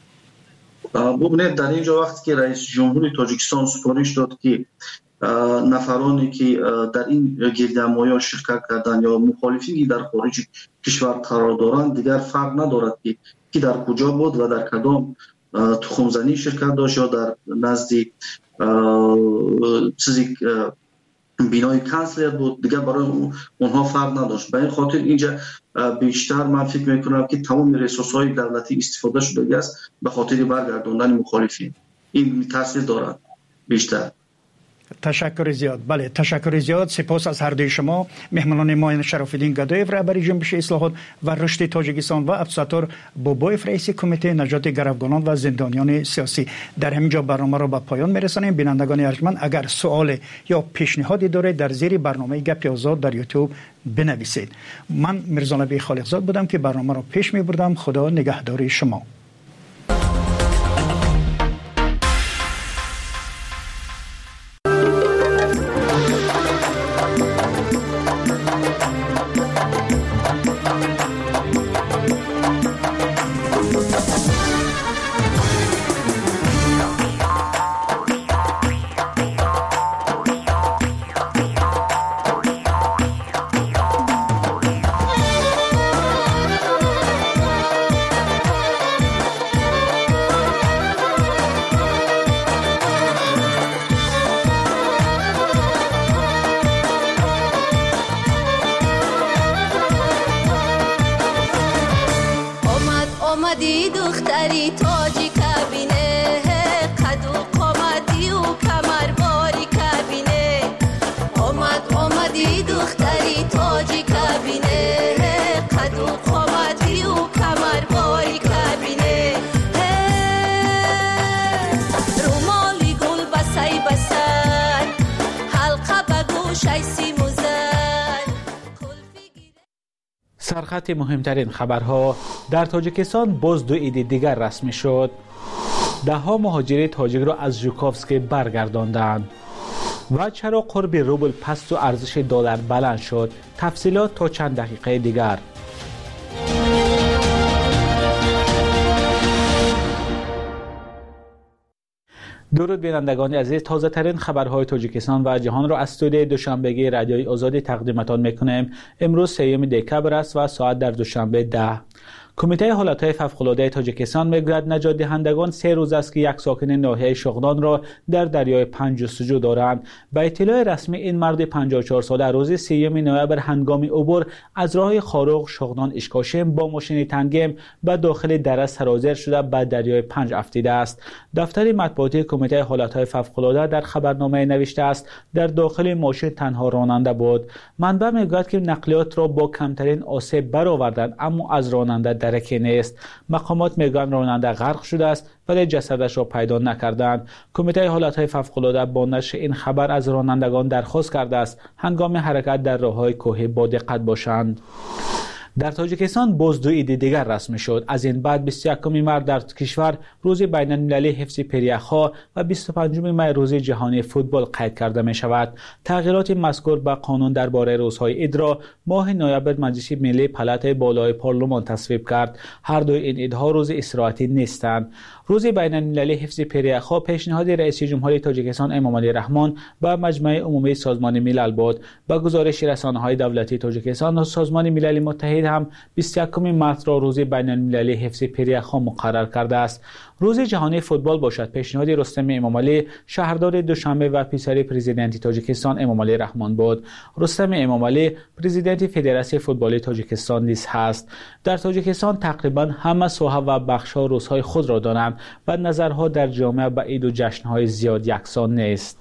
ببینید در اینجا وقتی که رئیس جمهوری تاجیکستان سفارش داد که نفرانی که در این گردهمایی شرکت کردن یا مخالفین در خارج کشور قرار دارند دیگر فرق ندارد که کی در کجا بود و در کدام تخمزنی شرکت داشت یا در نزد چیزی بینای کانسلر بود، دیگر برای اونها فرق نداشت. به این خاطر اینجا بیشتر من فکر میکنم که تمام ریسورس‌های دولتی استفاده شده است به خاطر برگرداندن مخالفین. این تاثیر دارد بیشتر. تشکر زیاد. بله تشکر زیاد. سپاس از هر دوی شما مهمانان ما، شرافالدین گدایف رهبر جنبش اصلاحات و رشد تاجیکستان و عبدالستار بابایف رئیس کمیته نجات گروگانان و زندانیان سیاسی. در همینجا برنامه را به پایان میرسانیم. بینندگان ارجمند اگر سوال یا پیشنهادی دارید در زیر برنامه گپ آزاد در یوتیوب بنویسید. من میرزا خالقزاد بودم که برنامه را پیش میبردم. خدا نگهدار شما. آمدی دختری تاجی کبینه قد و قامتی و کمر باری کبینه آمد آمدی دختری تاجی کبینه قد و قامتی و کمر باری کبینه رومالی گل بسی بسن حلقه به گوشه سیمو سرخط مهمترین خبرها در تاجیکستان باز دو عید دیگر رسمی شد. ده ها مهاجر تاجیک را از ژوکوفسک برگرداندند و چرا قرب روبل پست و ارزش دلار بلند شد. تفصیلات تا چند دقیقه دیگر. درود بینندگان عزیز، تازه ترین خبرهای تاجیکستان و جهان را از استودیوی دوشنبگی رادیوی آزادی تقدیمتان میکنیم. امروز سیوم دکبر است و ساعت در دوشنبه ده. کمیته حالتهای فوق‌العاده تاجیکستان میگوید نجات دهندگان سه روز است که یک ساکن ناحیه شغنان را در دریای پنج جستجو دارند. به اطلاع رسمی این مرد پنجاه و چهار ساله روز سیوم نوامبر هنگام عبور از راه خاروق شغنان اشکاشم با ماشین تنگم به داخل دره سرازیر شده به دریای پنج افتیده است. دفتر مطبوعاتی کمیته حالتهای فوق‌العاده در خبرنامه نوشته است در داخل ماشین تنها راننده بود. منبع میگوید که نقلیات را با کمترین آسیب برآوردند اما از راننده درکی نیست. مقامات میگویند راننده غرق شده است ولی جسدش را پیدا نکردند. کمیته حالتهای فوق‌العاده با نشر این خبر از رانندگان درخواست کرده است هنگام حرکت در راههای کوهی با دقت باشند. در تاجیکستان باز دو عید دیگر رسمی شد. از این بعد بیست و یکم مارس در کشور روز بین المللی حفظ پریخ‌ها و بیست و پنجم می روز جهانی فوتبال قید کرده می شود. تغییرات مذکور به قانون درباره روزهای عید را ماه نوامبر مجلس ملی پالات بالای پارلمان تصویب کرد. هر دو این عیدها روز استراحتی نیستند. روز بین المللی حفظ پریخ‌ها پیشنهاد رئیس جمهوری تاجیکستان امامعلی رحمان به مجمع عمومی سازمان ملل بود. با گزارش رسانه‌های دولتی تاجیکستان و سازمان ملل متحد هم بیست و یکم مارس را روز بین المللی حفظ پریخ‌ها مقرر کرده است. روز جهانی فوتبال باشد پیشنهاد رستم امامعلی شهردار دوشنبه و پسر پرزیدنت تاجیکستان امامعلی رحمان بود. رستم امامعلی پرزیدنت فدراسیون فوتبال تاجیکستان نیز هست. در تاجیکستان تقریبا همه ساحه و بخش‌ها روزهای خود را دارند و نظرها در جامعه به عید و جشن‌های زیاد یکسان نیست.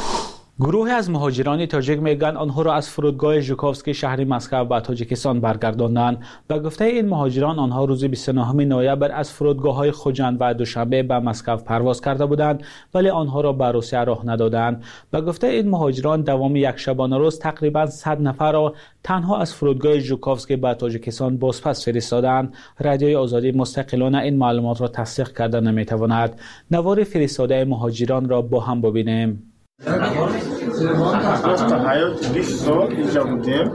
گروه از مهاجران تاجیک میگن آنها را از فرودگاه ژوکوفسک شهر مسکو به تاجیکستان برگرداندند. به گفته این مهاجران آنها روز بیست و نهم نوامبر از فرودگاه‌های خوجند و دوشنبه به مسکو پرواز کرده بودند ولی آنها را به روسیه راه ندادند. به گفته این مهاجران دوام یک شبانه روز تقریبا صد نفر را تنها از فرودگاه ژوکوفسک به تاجیکستان بازپس فرستادند. رادیوی آزادی مستقلانه این معلومات را تصدیق کرده نمیتواند. نوار فرستاده مهاجران را با هم ببینیم. Просто hayot بیست سال اینجا بودیم.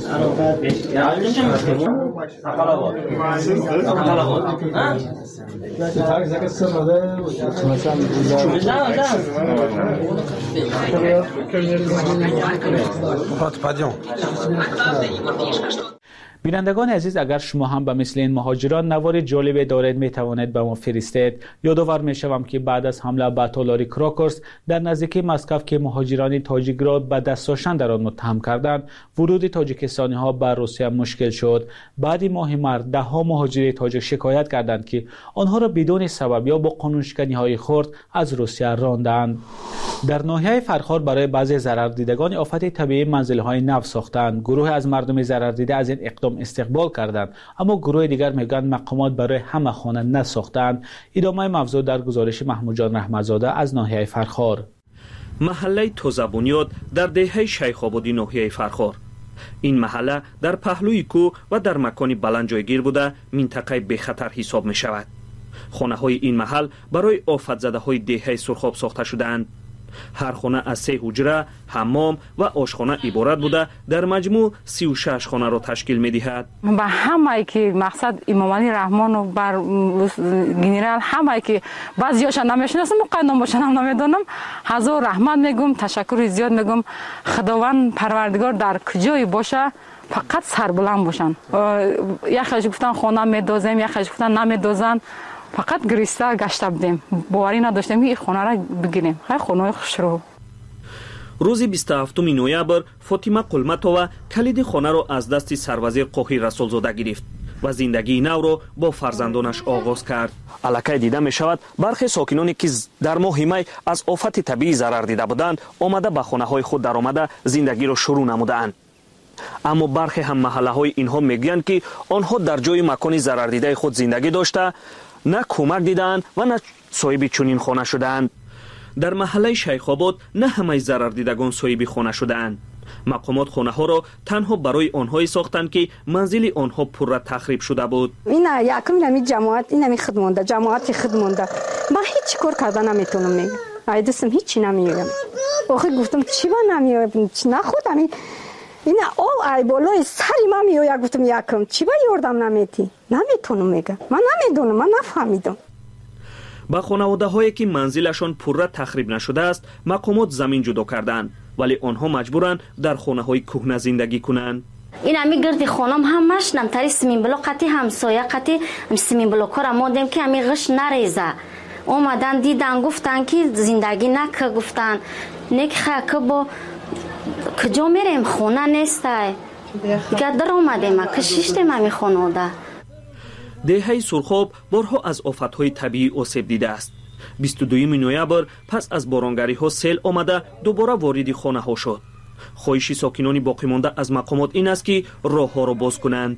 بینندگان عزیز، اگر شما هم به مثل این مهاجران نوار جالب دارید می توانید به ما فرستید. یادآور می شوم که بعد از حمله به تالاری کراکرس در نزدیکی مسکو که مهاجران تاجیک را به دست داشتن در آن متهم کردند، ورود تاجیکستانی ها به روسیه مشکل شد. بعد ماه مارس ده ها مهاجر تاجیک شکایت کردند که آنها را بدون سبب یا با قانونشکنی های خرد از روسیه راندند. در ناحیه فرخار برای بعضی ضرر دیدگان آفت طبیعی منزل های نو ساختند. گروه از مردم ضرر دیده از این اقدام استقبال کردند، اما گروه دیگر میگن مقامات برای همه خانه نساختند. ادامه موضوع در گزارش محمود جان رحمتزاده از ناحیه فرخار. محله تازه بنیاد در دهه شیخ آبادی ناحیه فرخار. این محله در پهلوی کوه و در مکانی بلند جایگیر بوده منطقه بی خطر حساب می شود. خانه های این محل برای آفت زده های دهه سرخاب ساخته شدند. هر خانه از سه حجره، حمام و آشخانه عبارت بوده در مجموع سی و شش خانه را تشکیل می دهد. با همه که مقصد امامعلی رحمان و بر گنرال همه که بعضی‌هاش نمیشناسم و قدم باشن هم نمیدونم، هزار رحمت میگم، تشکر زیاد میگم. خداوند پروردگار در کجای باشه فقط سربلند باشن. یخش گفتن خانه میدازیم، یخش گفتن نمیدازن، فقط گریسته گشته بودیم، باوری نداشتیم این خانه را بگیریم. خیلی خانه خوش رو. روز بیست و هفتم نوامبر فاطمه قلمتова کلید خانه را از دست سروزیر قاهر رسولزاده گرفت و زندگی نو را با فرزندانش آغاز کرد. الکی دیده می شود برخی ساکنانی که در ماه می از آفت طبیعی ضرر دیده بودند آمده به خانه های خود در آمده زندگی را شروع نمودند. اما برخی هم محله های اینها میگویند که آنها در جای مکان ضرر دیده خود زندگی داشته نه کمک دیدند و نه صاحب چنین خانه شدند. در محله شیخ آباد نه همه ضرر دیدگان صاحب خانه شدند. مقامات خانه ها را تنها برای آنهایی ساختند که منزل آنها پر تخریب شده بود. این یکم نمی جماعت این نمی خدمانده جماعت خدمانده من هیچ کار کردن نمیتونم میگم ایدسم هیچی نمیگم. آخه گفتم چی با نمیگم نه خودم این او ای بالای سری من میویا گفتم یکم چی با یاردم نمیتی نمیتونم میگم من نمیدونم من نفهمیدم. با خانواده هایی که منزلشان پره تخریب نشده است مقامات زمین جدا کردند ولی آنها مجبورند در خانه های کهنه زندگی کنند. این امی گرد خانم هم مشنم تری سیمین بلوک قطی همسایه قطی سیمین بلوک ها را مادم که امی غش نریزه اومدن دیدن گفتن که زندگی نکه گفتن نک خاکه با کجا میریم خونه نیسته گدر اومدیم که شیشتیم امی خانواده. دهه سرخاب بارها از آفت‌های طبیعی آسیب دیده است. بیست و دوم نوامبر پس از بارانگری ها سیل آمده دوباره وارد خانه ها شد. خواهش ساکنان باقی مانده از مقامات این است که راه ها را باز کنند.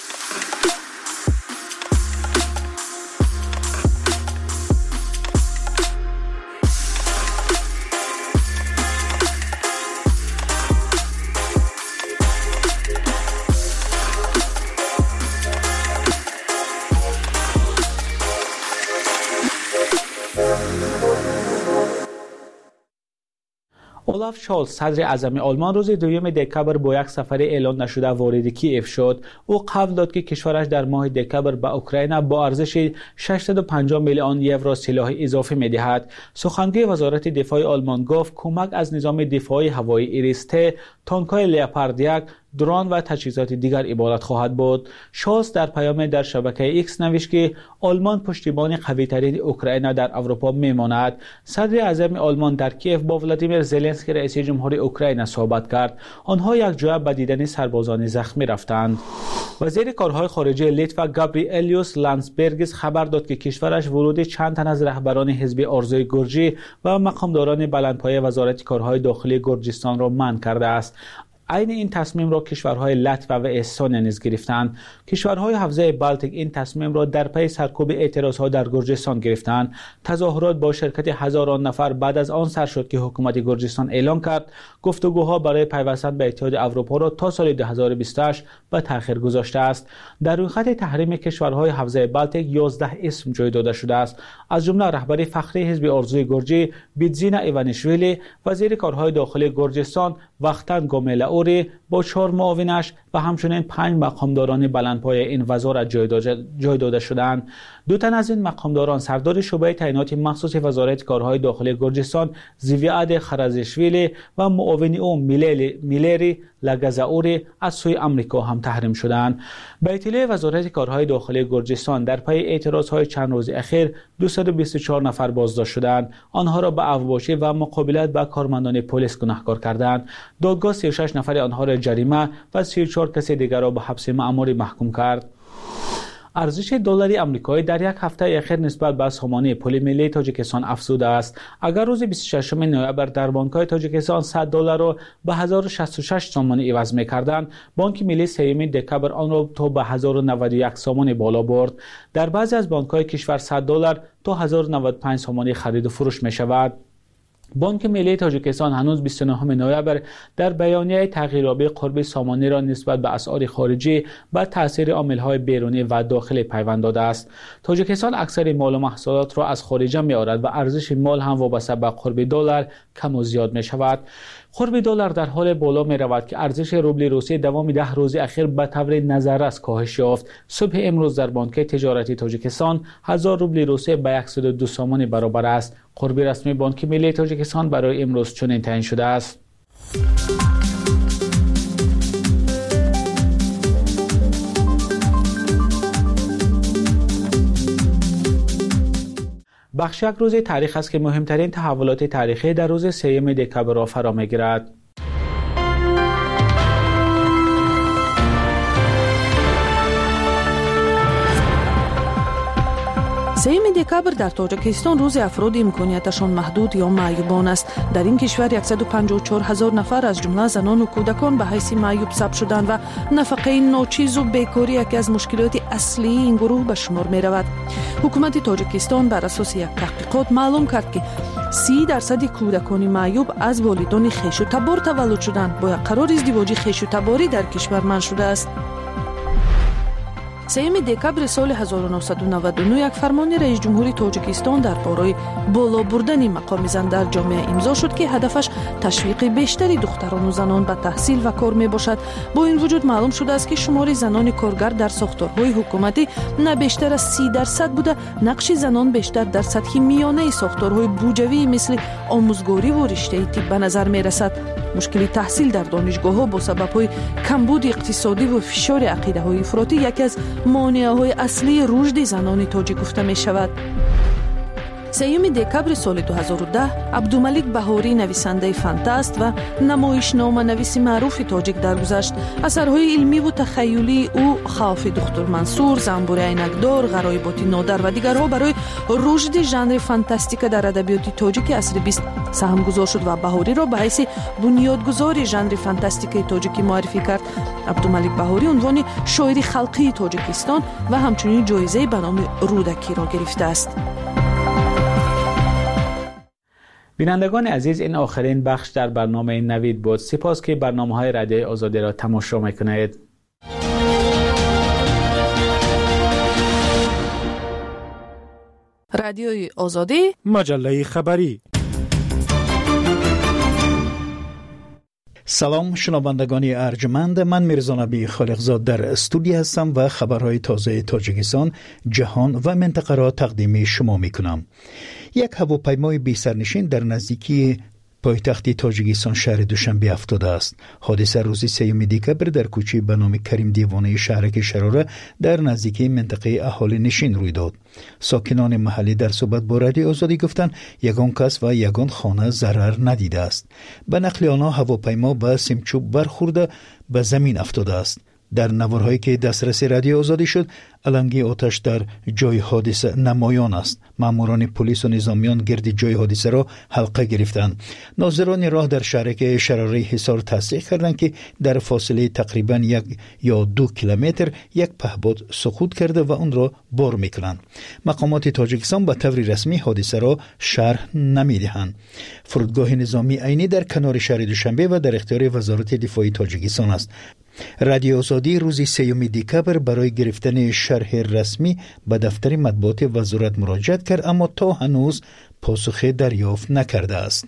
اولاف شولز صدر اعظم آلمان روز دوم دکامبر با یک سفر اعلان نشده وارد کیف شد. او قول داد که کشورش در ماه دکامبر به اوکراین با ارزش ششصد و پنجاه میلیون یورو سلاح اضافی می‌دهد. سخنگوی وزارت دفاع آلمان گفت کمک از نظام دفاعی هوایی ایریسته، تانک‌های لئوپارد یک، درون و تجهیزات دیگر عبارت خواهد بود. شولز در پیام در شبکه ایکس نوشت که آلمان پشتیبان قوی‌ترین اوکراین در اروپا میماند. صدر اعظم آلمان در کیف با ولادیمیر زلنسکی رئیس جمهوری اوکراین صحبت کرد. آنها یک جا به دیدن سربازان زخمی رفتند. وزیر کارهای خارجه لیتوا گابریئلیوس لانسبرگیس خبر داد که کشورش ورود چند تن از رهبران حزب آرزوی گرجی و مقامداران بلندپایه وزارت کارهای داخلی گرجستان را منع کرده است. عین این تصمیم را کشورهای لتوا و استونیا نیز گرفتند. کشورهای حوزه بالتیک این تصمیم را در پی سرکوب اعتراضها در گرجستان گرفتند. تظاهرات با شرکت هزاران نفر بعد از آن سر شد که حکومت گرجستان اعلام کرد گفتگوها برای پیوستن به اتحاد اروپا را تا سال دو هزار و بیست و هشت به تأخیر گذاشته است. در روی خط تحریم کشورهای حوزه بالتیک یازده اسم جای داده شده است، از جمله رهبر فخری حزب آرزوی گرجی بیدزینا ایوانیشویلی، وزیر کارهای داخلی گرجستان وختن گوملا با چهار معاونش و همچنین پنج مقامداران بلندپایه این وزارت جای داده شدند. دو تن از این مقامداران سردار شعبه تعینات مخصوص وزارت کارهای داخلی گرجستان زیویاد خرزشویلی و معاون او میلری لگزاوری از سوی آمریکا هم تحریم شدند. به اطلاع وزارت کارهای داخلی گرجستان در پی اعتراضهای چند روز اخیر دویست و بیست و چهار نفر بازداشت شدند. آنها را به اوباشی و مقابلت با کارمندان پلیس گناهکار کردند. دادگاه سی و شش نفر آنها را جریمه و سی و چهار کس دیگر را به حبس مأموری محکوم کرد. ارزش دلاری آمریکایی در یک هفته اخیر نسبت به سامانه پول ملی تاجیکستان افزوده است. اگر روز بیست و ششم نوامبر در بانک‌های تاجیکستان صد دلار را به هزار و شصت و شش سامان عوض می‌کردند، بانک ملی سوم دکامبر آن را تا به هزار و نود و یک سامان بالا برد. در بعضی از بانک‌های کشور صد دلار تا هزار و نود و پنج سامان خرید و فروش می‌شود. بانک ملی تاجیکستان هنوز بیست و نهم نوامبر در بیانیه تغییرآبی قرب سامانه را نسبت به اسعار خارجی با تاثیر عامل‌های بیرونی و داخلی پیوند داده است. تاجیکستان اکثر مال و محصولات را از خارج می‌آورد و ارزش مال هم وابسته به قرب دلار کم و زیاد می‌شود. قرب دلار در حال بالا می رود که ارزش روبل روسی دوام ده روز اخیر به طور نظررس کاهش یافت. صبح امروز در بانک تجارتی تاجیکستان هزار روبل روسی به صد و دو سامان برابر است. قرب رسمی بانک ملی تاجیکستان برای امروز چنین تعیین شده است. بخش یک روز تاریخ است که مهمترین تحولات تاریخی در روز سوم دکامبر را فرا می‌گیرد. سوم دکبر در تاجیکستان روز افراد امکانیتشان محدود یا معیوبان است. در این کشور صد و پنجاه و چهار هزار نفر از جمله زنان و کودکان به حیث معیوب ثبت شدند و نفقه ناچیز و بیکاری یکی از مشکلات اصلی این گروه به شمار می رود. حکومت تاجیکستان بر اساس یک تحقیقات معلوم کرد که سی درصد کودکان معیوب از والدان خویش و تبار تولد شدند. با یک قرار ازدواج خویش و تباری در کشور منع شده است. سوم دکبر سال هزار و نهصد و نود و نه یک فرمان رئیس جمهوری تاجیکستان درباره بالا بردن مقام زن در جامعه امضا شد که هدفش تشویق بیشتری دختران و زنان به تحصیل و کار می باشد. با این وجود معلوم شده است که شمار زنان کارگر در ساختارهای حکومتی نه بیشتر از سی درصد بوده. نقش زنان بیشتر در سطح میانه ساختارهای بودجویی مثل آموزگاری و رشته طب به نظر می رسد. مشکل تحصیل در دانشگاه‌ها با سبب‌های کمبود اقتصادی و فشار عقیده‌های افراطی یکی از مانع‌های اصلی رشد زنان تاجیک گفته می‌شود. سوم دکبر سال دو هزار و ده عبدالملک بهاری نویسنده فانتاست و نمایشنامه نویس معروف تاجیک درگذشت. اثرهای علمی و تخیلی او خوف دکتر منصور، زنبور عینکدار، غرایبات نادر و دیگرها برای رشد ژانر فانتاستیک در ادبیات تاجیک عصر بیست سهم گذار شد و بهاری را به حیث بنیادگذار ژانر فانتاستیک تاجیکی معرفی کرد. عبدالملک بهاری عنوان شاعر خلقی تاجیکستان و همچنین جایزه به نام رودکی را گرفته است. بینندگان عزیز، این آخرین بخش در برنامه نوید بود. سپاس که برنامه‌های رادیوی آزادی را تماشا می‌کنید. رادیوی آزادی، مجله خبری. سلام شنوندگان ارجمند، من میرزا نبی خالقزاد در استودیو هستم و خبرهای تازه تاجیکستان، جهان و منطقه را تقدیم شما میکنم. یک هواپیمای بی سرنشین در نزدیکی پایتخت تاجیکستان شهر دوشنبه افتاده است. حادثه روز سوم دکبر در کوچه به نام کریم دیوانه شهرک شراره در نزدیکی منطقه اهالی نشین روی داد. ساکنان محلی در صحبت با رادیو آزادی گفتند یگان کس و یگان خانه ضرر ندیده است. به نقل آنها هواپیما به سیمچوب برخورده به زمین افتاده است. در نوارهایی که دسترس رادیو آزادی شد، علنگی آتش در جای حادثه نمایان است. ماموران پلیس و نظامیان گرد جای حادثه را حلقه گرفتند. ناظران راه در شهرک شراره حصار تصدیق کردند که در فاصله تقریبا یک یا دو کیلومتر یک پهپاد سقوط کرده و آن را بار میکنند. مقامات تاجیکستان به طور رسمی حادثه را شرح نمیدهند. فرودگاه نظامی عینی در کنار شهر دوشنبه و در اختیار وزارت دفاع تاجیکستان است. رادیو آزادی روز سوم دکبر برای گرفتن شرح رسمی به دفتر مطبوعات وزارت مراجعه کرد، اما تا هنوز پاسخ دریافت نکرده است.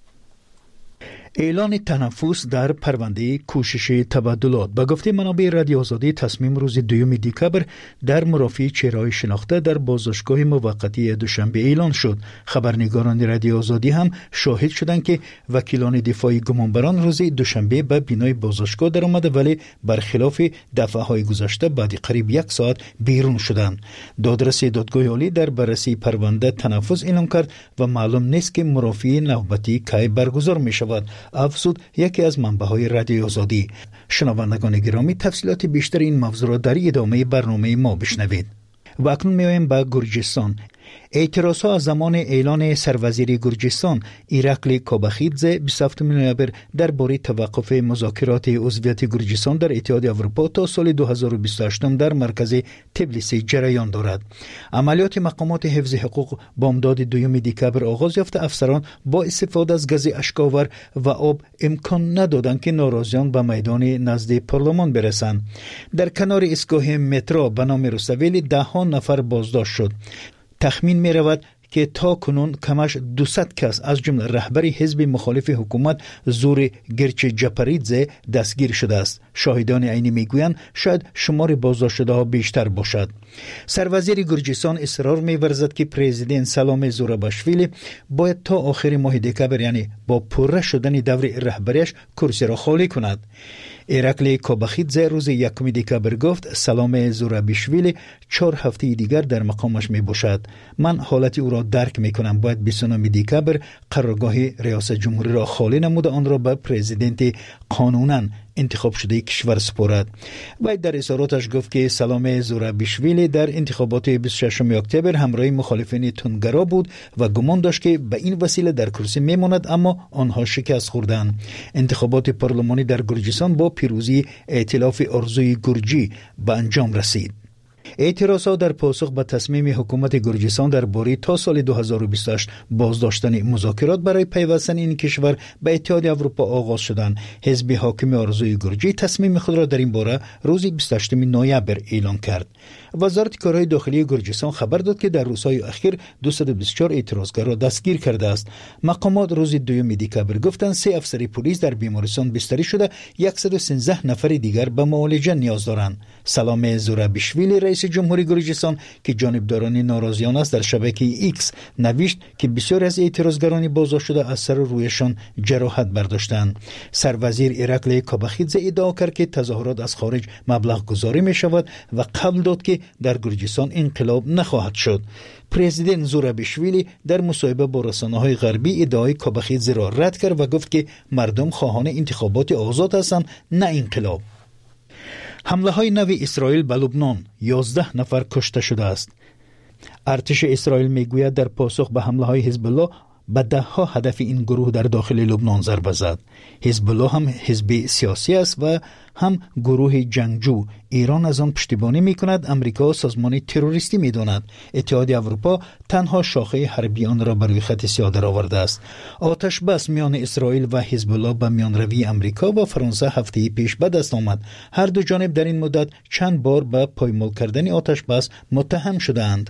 اعلان تنفس در پرونده کوشش تبادلات. به گفته منابع رادیو آزادی تصمیم روز دوم دکبر در مرافعه چهره‌های شناخته در بازداشتگاه موقتی دوشنبه اعلان شد. خبرنگاران رادیو آزادی هم شاهد شدند که وکیلان دفاعی گمانبران روز دوشنبه به بینای بازداشتگاه در آمده، ولی برخلاف دفعه‌های گذشته بعد قریب یک ساعت بیرون شدند. دادرس دادگاه عالی در بررسی پرونده تنفس اعلان کرد و معلوم نیست که مرافعه نوبتی کی برگزار می شود. افزود یکی از منبع‌های رادیو آزادی. شنوندگان گرامی، تفصیلات بیشتر این موضوع را در ادامه برنامه ما بشنوید. و اکنون می‌آییم به گرجستان. اعتراضها از زمان اعلان سروزیر گرجستان ایرکلی کوباخیدزه بیست و هفتم نوامبر درباره توقف مذاکرات عضویت گرجستان در اتحاد اروپا تا سال دو هزار و بیست و هشت در مرکز تبلیسی جریان دارد. عملیات مقامات حفظ حقوق بامداد دوم دکبر آغاز یافته. افسران با استفاده از گاز اشک‌آور و آب امکان ندادند که ناراضیان به میدان نزد پارلمان برسند. در کنار ایستگاه مترو به نام روسویل ده ها نفر بازداشت شد. تخمین می رود که تا کنون کمش دویست کس از جمله رهبری حزب مخالف حکومت زور گرچ جپریدزه دستگیر شده است. شاهدان عینی میگویند شاید شمار بازداشت شده ها بیشتر باشد. سروزیر گرجستان اصرار می‌ورزد که پرزیدنت سلام زوراباشویلی باید تا آخر ماه دکبر، یعنی با پره شدن دور رهبریش، کرسی را خالی کند. ایرکلی کوباخیدزه روز یکم دکبر گفت سلام زوراباشویلی چهار هفته دیگر در مقامش می باشد. من حالت او را درک می کنم. باید بیست و نه دکبر قرارگاه ریاست جمهوری را خالی نموده آن را به پرزیدنت قانونا انتخاب شده کشور سپرد. و در اظهاراتش گفت که سلام زورابیشویلی در انتخابات بیست و ششم اکتبر همراه مخالفین تندگرا بود و گمان داشت که به این وسیله در کرسی میماند، اما آنها شکست خوردند. انتخابات پارلمانی در گرجستان با پیروزی ائتلاف آرزوی گرجی به انجام رسید. اعتراضات در پاسخ به تصمیم حکومت گرجستان درباره تا سال دو هزار و بیست و هشت بازداشتن مذاکرات برای پیوستن این کشور به اتحاد اروپا آغاز شدند. حزب حاکم آرزوی گرجی تصمیم خود را در این باره روز بیست و هشتم نوامبر اعلان کرد. وزارت کارهای داخلی گرجستان خبر داد که در روزهای اخیر دویست و بیست و چهار اعتراضگر را دستگیر کرده است. مقامات روز دوم دکامبر گفتند سه افسر پلیس در بیمارستان بستری شده، صد و سیزده نفر دیگر به معالجه نیاز دارند. سلام زورابیشویلی رئیس جمهوری گرجستان که جانبداران ناراضیان است در شبکه ایکس نوشت که بسیار از اعتراضگران بازداشت شده از سر رویشان جراحت برداشتند. سروزیر ایرکل کاباخیدزه ادعا کرد که تظاهرات از خارج مبلغ گذاری می شود و قبل داد که در گرجستان انقلاب نخواهد شد. پرزیدنت زورابیشویلی در مصاحبه با رسانه‌های غربی ادعای کاباخیدزه را رد کرد و گفت که مردم خواهان انتخابات آزاد هستند، نه انقلاب. حمله های نو اسرائیل به لبنان، یازده نفر کشته شده است. ارتش اسرائیل میگوید در پاسخ به حمله های حزب الله به ده ها هدف این گروه در داخل لبنان ضربه زد. حزب الله هم حزب سیاسی است و هم گروه جنگجو. ایران از آن پشتیبانی می کند. امریکا سازمان تروریستی می داند. اتحاد اروپا تنها شاخه حربی آن را بر روی خط سیاه درآورده است. آتش بس میان اسرائیل و حزب الله به میان روی امریکا و فرانسه هفته پیش به دست آمد. هر دو جانب در این مدت چند بار به پایمال کردن آتش بس متهم شدند.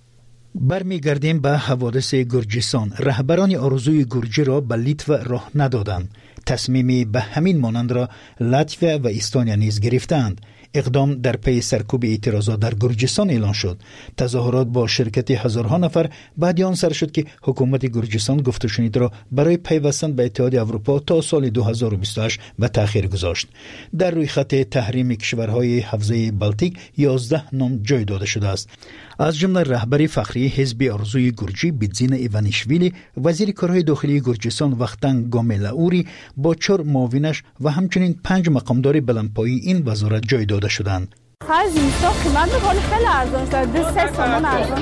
برمیگردیم به حوادث گرجستان. رهبران آرزوی گرجی را به لیتوا راه ندادند. تصمیمی به همین مانند را لاتویا و استونیا نیز گرفتند. اقدام در پی سرکوب اعتراضات در گرجستان اعلان شد. تظاهرات با شرکت هزارها نفر بعد آن سر شد که حکومت گرجستان گفت و شنید را برای پیوستن به اتحاد اروپا تا سال دو هزار و بیست و هشت و تأخیر گذاشت. در روی خط تحریم کشورهای حوزه بالتیک یازده نام جای داده شده است. از جمله رهبر فخری حزب آرزوی گرجی بیتزینا ایوانیشویلی، وزیر کارهای داخلی گرجستان وختن گاملاوری با چهار معاونش و همچنین پنج مقامدار بلندپایه این وزارت جای داده شدند. خرج اینستا قیمت میکنه خیلی ارزان شده، دو سه سامان ارزان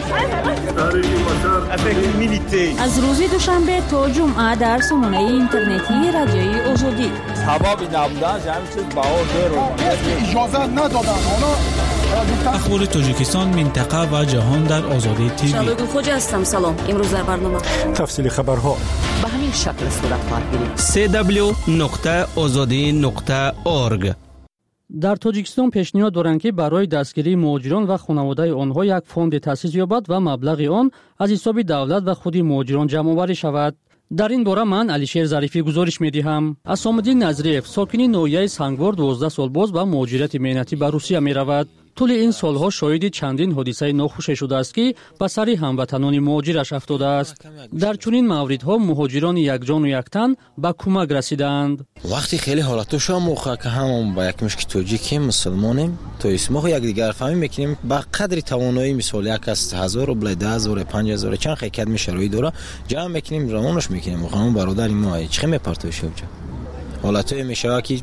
شده. از روز دوشنبه تا جمعه در سامانه اینترنتی رادیوی آزادی ثوابی نبودن جمعی چیز باور دارم اجازه ندادن. اخبار تاجیکستان، منطقه و جهان در آزادی تیوی. شبگو خوجه هستم. سلام. امروز در برنامه تفصیل خبرها به همین شکل صورت خواهد گرفت. سی دبلیو نقطه آزادی نقطه اورگ. در تاجیکستان پیشنهاد دارند که برای دستگیری مهاجران و خانواده آنها یک فوند تأسیس یابد و مبلغ آن از حساب دولت و خود مهاجران جمع آوری شود. در این باره من علیشیر ظریفی گزارش می‌دهم. اسامالدین نظریف ساکن نویه سنگوار دوازده سال باز با مهاجرت مهنتی به روسیه می‌رود. طول این سالها شاهد چندین حادثه ناخوش شده است که به سر هموطنان مهاجرش افتاده است. در چنین موردها مهاجران یک جان و یک تن به کمک رسیدند. وقتی خیلی حالتش هم موقع که همون با یک مشکی توجیکی مسلمانیم تو اسمو یک دیگر فهمی میکنیم با قدر توانایی مثال یک از هزار روبل ده هزار پنج هزار چند خیکت میشروی داره جمع میکنیم روانش میکنیم خانم برادر ما چه میپرتوشه اونجا حالتای میشه که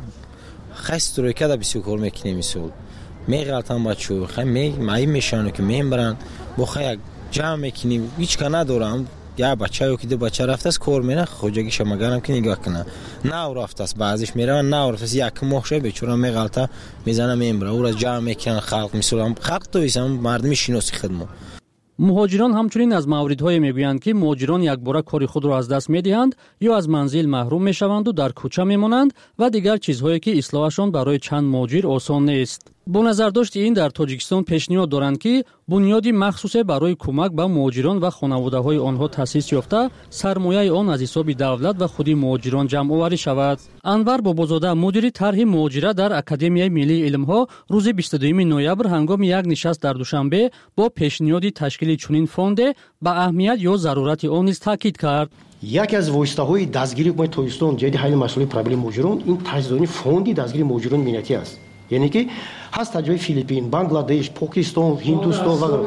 خست روی کده بسیار کار میکنیم مثال میغلطن بچو خیلی می مایی میشانه که میبرن با خیلی جمع میکنیم هیچ که ندارم یا بچه ها که دو بچه رفته است کار میره خوجگی شمگرم که نگاه کنه نه او رفته است بعضیش میره نه او رفته است یک مخشه بیچاره میغلطه میزنه میبره او را جمع میکنن خلق میسولم خلق تو ایسم مردمی شیناسی خدمت. مهاجران همچنین از موردهای میگویند که مهاجران یک باره کار خود را از دست میدهند یا از منزل محروم میشوند و در کوچه میمانند و دیگر چیزهایی که اصلاحشان برای چند مهاجر آسان نیست. با نظرداشت این در تاجیکستان پیشنهاد دارند که بنیادی مخصوص برای کمک به مهاجران و خانواده‌های آنها تأسیس یافته سرمایه آن از حساب دولت و خود مهاجران جمع آوری شود. انور بابازاده مدیر طرح مهاجرت در اکادمیای ملی علم‌ها روز بیست و دوم نوامبر هنگام یک نشست در دوشنبه با پیشنهاد تشکیل چنین فوند به اهمیت یا ضرورت آن نیز تاکید کرد. یکی از واسطه‌های دستگیری با تویستون جدی حل مسئله پرابلم مهاجران این تجزیه فوندی دستگیری مهاجران ملتی است. یعنی که هست از جای فیلیپین، بنگلادش، پاکستان، هندوستان و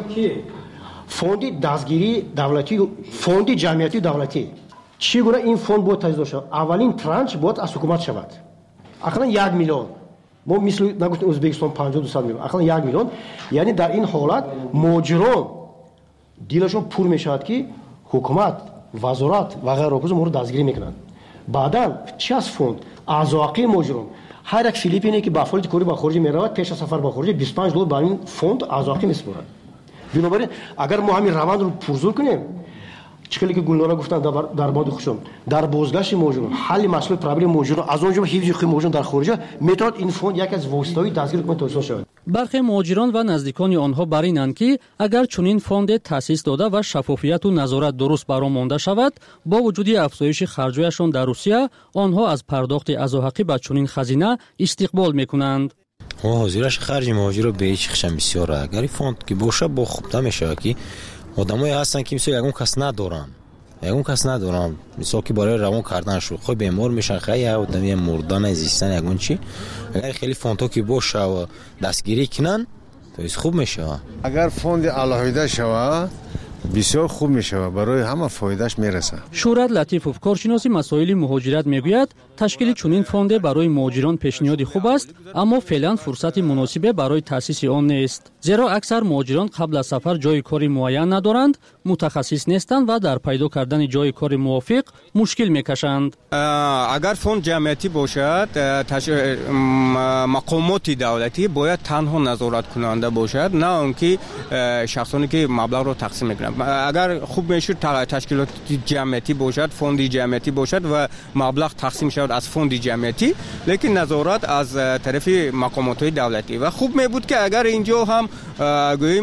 فوندی دستگیری دولتی، فوندی جمعیتی دولتی. چگونه این فوند باید تجزیه شود؟ اولین ترانش باید از حکومت شود. اقلا یک میلیون ما مثل نگفتیم ازبکستان پنجاه دویست میلیون اقلا یک میلیون یعنی در این حالت مهاجران دیلشون پر میشود که حکومت وزارت و غیره کوز مورد دستگیری میکنند بعدا چی از فوند اعضاقی مهاجران هر یک فیلیپینی که با فولت کوری با خارج میرود پیش از سفر با خارج بیست و پنج دلار با این فوند اعضاقی میسپرند بنابراین اگر ما همین روند رو پرزور کنیم چیکلی که گلنارا گفتن در در مورد خودشون در بازگشت مهاجران حل مسئله پرابلم مهاجران از اونجا حفظ حقوق مهاجران در خارج میتواند این فوند یک از واسطه‌های دستگیری کنه توسعه شود برخی مهاجران و نزدیکان آنها بر اینند که اگر چنین فوند تأسیس داده و شفافیت و نظارت درست برآورده مانده شود با وجود افزایش خرج‌هایشان در روسیه آنها از پرداخت عضوحقی به چنین خزینه استقبال میکنند ها حاضرش خرج مهاجر رو به هیچ خشم بسیار اگر فوند که باشه با خوب میشه که آدمایی هستن که مثلا یگون کس ندارن یگون کس ندارن مثلا که برای روان کردن شو خود بیمار میشن خیلی آدمی مردن زیستن یگون چی اگر خیلی فوندو که باشه و دستگیری کنن تو خوب میشه اگر فوند علاوه شوه بسیار خوب میشه برای همه فایدهش میرسه. شورت لطیفوف کارشناس مسائل مهاجرت میگوید تشکیل چنین فوند برای مهاجران پیشنهاد خوب است اما فعلا فرصت مناسب برای تأسیس آن نیست زیرا اکثر مهاجران قبل از سفر جای کاری معین ندارند متخصص نیستند و در پیدا کردن جای کار موافق مشکل میکشند. اگر فوند جمعیتی باشد تش... مقامات دولتی باید تنها نظارت کننده باشد نه اونکه شخصانی که مبلغ رو تقسیم میکنند اگر خوب میشود تشکیلات جمعیتی باشد فوند جمعیتی باشد و مبلغ تقسیم شود از فوند جمعیتی لیکن نظارت از طرف مقامات دولتی و خوب می بود که اگر اینجا هم گوییم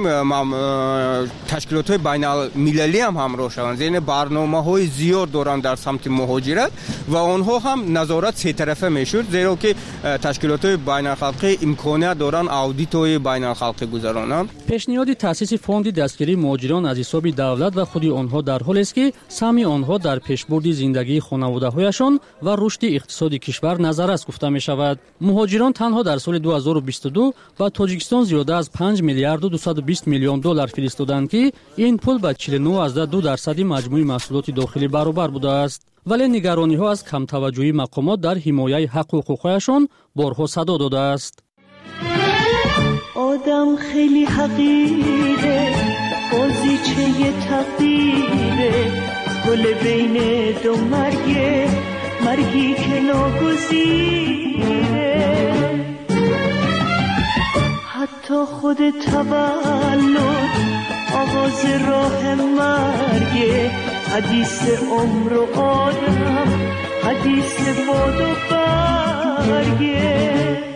تشکیلات بین المللی هم همراه شوند زین برنامه‌های زیاد دارند در سمت مهاجرت و آنها هم نظارت سه طرفه میشود زیرا که تشکیلات بین الخلقی امکانیت دارند اودیت‌های بین الخلقی گذرانند. پیشنهاد تأسیس فوند دستگیری مهاجران از حساب دولت و خود آنها در حالی است که سهم آنها در پیشبرد زندگی خانواده‌هایشان و رشد اقتصادی کشور نظر است گفته می شود. مهاجران تنها در سال دو هزار و بیست و دو با تاجیکستان زیاده از پنج میلیارد و دویست و بیست میلیون دلار فرستادند که این پول به چهل و نه اشاره دو درصد مجموع محصولات داخلی برابر بوده است. ولی نگرانی ها از کم توجهی مقامات در حمایت حق و حقوقشان بارها صدا داده است. آدم خیلی حقیره بازیچه تقدیره گل بین دو مرگه مرگی که ناگزیره حتی خود تولد آغاز راه مرگه حدیث عمر و آدم حدیث باد و برگه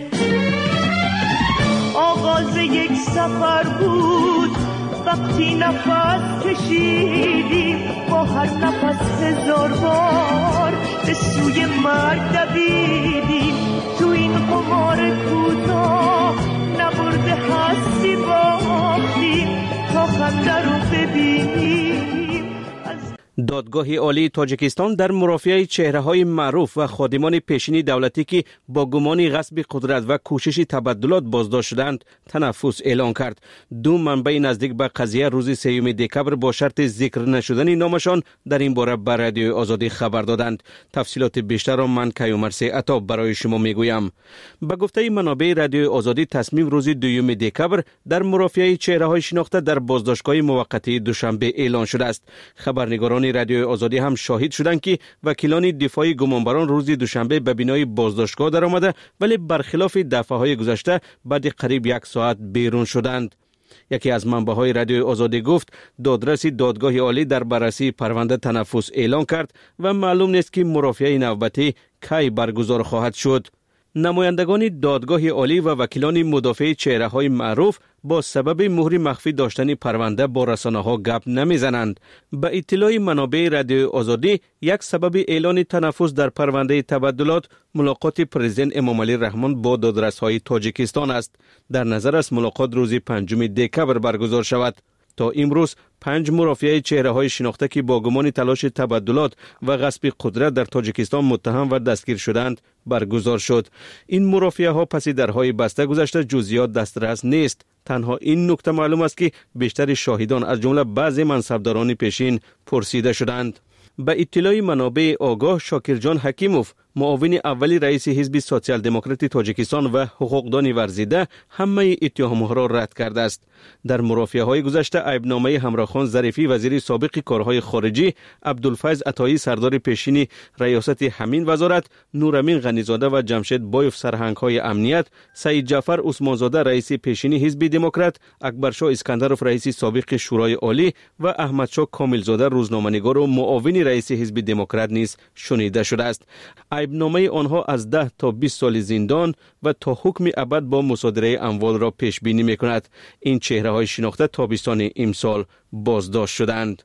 آغاز یک سفر بود وقتی نفس کشیدیم با هر نفس هزار بار به سوی مرگ دویدیم تو این قمار کوتاه نبرده هستی باختیم تا خنده رو ببینیم. دادگاه عالی تاجیکستان در مرافعه چهره‌های معروف و خادمان پیشین دولتی که با گمان غصب قدرت و کوشش تبدلات بازداشت شدند تنفس اعلان کرد. دو منبع نزدیک به قضیه روز سوم دکبر با شرط ذکر نشدن نامشان در این باره به رادیو آزادی خبر دادند. تفصیلات بیشتر را من کیومرث عطا برای شما میگویم. به گفته منابع رادیو آزادی تصمیم روز دوم دکبر در مرافعه چهره‌های شناخته در بازداشتگاه موقتی دوشنبه اعلان شده است. خبرنگاران رادیو آزادی هم شاهد شدند که وکیلان دفاعی گمانبران روز دوشنبه به بینای بازداشتگاه در آمده ولی برخلاف دفعه‌های گذشته بعد قریب یک ساعت بیرون شدند. یکی از منبع‌های رادیو آزادی گفت دادرس دادگاه عالی در بررسی پرونده تنفس اعلان کرد و معلوم نیست که مرافعه نوبتی کی برگزار خواهد شد. نمایندگان دادگاه عالی و وکیلان مدافع چهره‌های معروف با سبب مهر مخفی داشتن پرونده با رسانه‌ها گپ نمیزنند. به اطلاع منابع رادیو آزادی یک سبب اعلان تنفس در پرونده تبدلات ملاقات پرزیدنت امامعلی رحمان با دادرس‌های تاجیکستان است. در نظر است ملاقات روز پنجم دکبر برگزار شود. تا امروز پنج مرافعه چهره‌های شناخته که با گمان تلاش تبدلات و غصب قدرت در تاجیکستان متهم و دستگیر شدند برگزار شد. این مرافعه ها پس درهای بسته گذشته جزئیات دسترس نیست. تنها این نکته معلوم است که بیشتر شاهدان از جمله بعضی منصبداران پیشین پرسیده شدند. به اطلاع منابع آگاه شاکر جان حکیموف معاون اولی رئیس حزب سوسیال دموکرات تاجیکستان و حقوقدان ورزیده همه اتهامها را رد کرده است. در مرافعه‌های گذشته عیبنامه همراهخان ظریفی وزیر سابق کارهای خارجی، عبدالفیض عطایی سردار پیشین ریاست همین وزارت، نورامین غنیزاده و جمشید بایف سرهنگ‌های امنیت، سعید جعفر عثمانزاده رئیس پیشین حزب دموکرات، اکبرشاه اسکندرов رئیس سابق شورای عالی و احمدشاه کاملزاده روزنامه‌نگار و معاون رئیس حزب دموکرات نیز شنیده شده است. عیبنامه آنها از ده تا بیست سال زندان و تا حکم ابد با مصادره اموال را پیش بینی می‌کند. این چهره‌های شناخته تابستان امسال بازداشت شدند.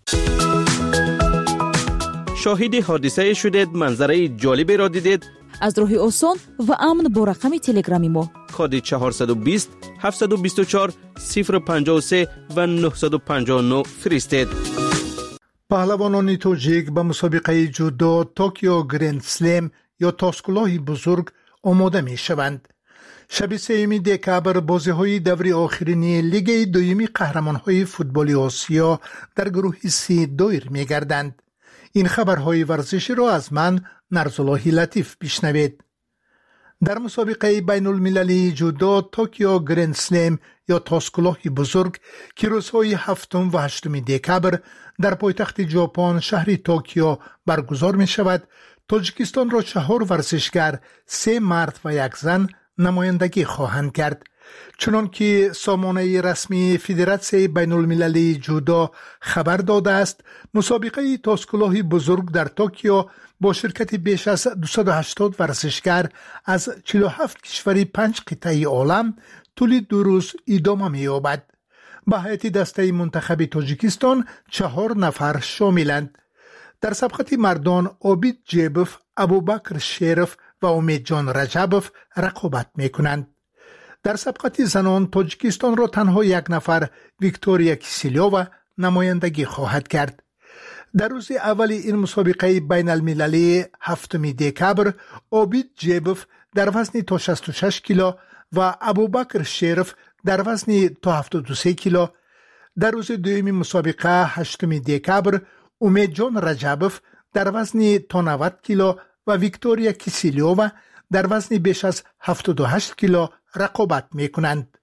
شاهد حادثه شدید، منظره جالبی را دیدید؟ از راه آسان و امن با رقم تلگرامی ما کد چهارصد و بیست هفتصد و بیست و چهار صفر پنجاه و سه و نهصد و پنجاه و نه فرستید. پهلوانان توجیک به مسابقه جودو توکیو گرند سلم یا تاسکلاه بزرگ آماده می شوند. شب سوم دکبر بازی‌های دوره آخرینی لیگ دویمی قهرمان‌های فوتبال آسیا در گروه سی دایر می‌گردند. این خبرهای ورزشی را از من نرزالله لطیف بشنوید. در مسابقه بین المللی جودو توکیو گرند سلم یا تاسکلاه بزرگ که روزهای هفتم و هشتم دکبر در پایتخت ژاپن شهر توکیو برگزار می شود، تاجیکستان را چهار ورزشگر، سه مرد و یک زن نمایندگی خواهند کرد. چنان که سامانه رسمی فدراسیون بین المللی جودو خبر داده است، مسابقه تاسکلاه بزرگ در توکیو با شرکت بیش از دویست و هشتاد ورزشگر از چهل و هفت کشوری پنج قطعه عالم طول دو روز ادامه می‌یابد. به هیئت دسته منتخب تاجیکستان چهار نفر شاملند. در سبقت مردان عابد جیبوف، ابوبکر شریف و امید جان رجبوف رقابت می‌کنند. در سبقت زنان تاجیکستان را تنها یک نفر، ویکتوریا کیسلیووا، نمایندگی خواهد کرد. در روز اول این مسابقه بین المللی هفتم دکبر عابد جیبوف در وزن تا شصت و شش کیلو و ابوبکر شریف در وزن تا هفتاد و سه کیلو. در روز دوم مسابقه هشتم دکبر امید جان رجبوف در وزن تا نود کیلو و ویکتوریا کیسلیووا در وزن بیش از هفتاد و هشت کیلو رقابت می کنند.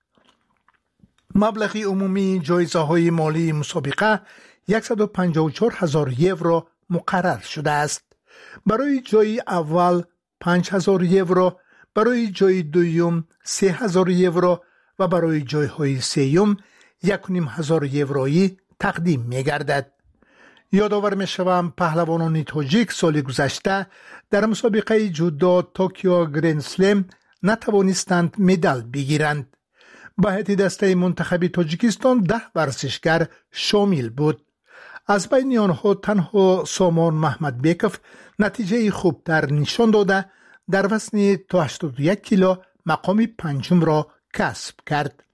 مبلغ عمومی جایزه های مالی مسابقه صد و پنجاه و چهار هزار یورو مقرر شده است. برای جای اول پنج هزار یورو، برای جای دوم سه هزار یورو و برای جای های سوم یک و نیم هزار یورویی تقدیم می گردد. یادآور می شوم پهلوانان تاجیک سال گذشته در مسابقه جودو توکیو گرند سلم نتوانستند مدال بگیرند. به هیئت دسته منتخب تاجیکستان ده ورزشگر شامل بود. از بین آنها تنها سامان محمد بیکوف نتیجه خوبتر نشان داده در وزن تا هشتاد و یک کیلو مقام پنجم را کسب کرد.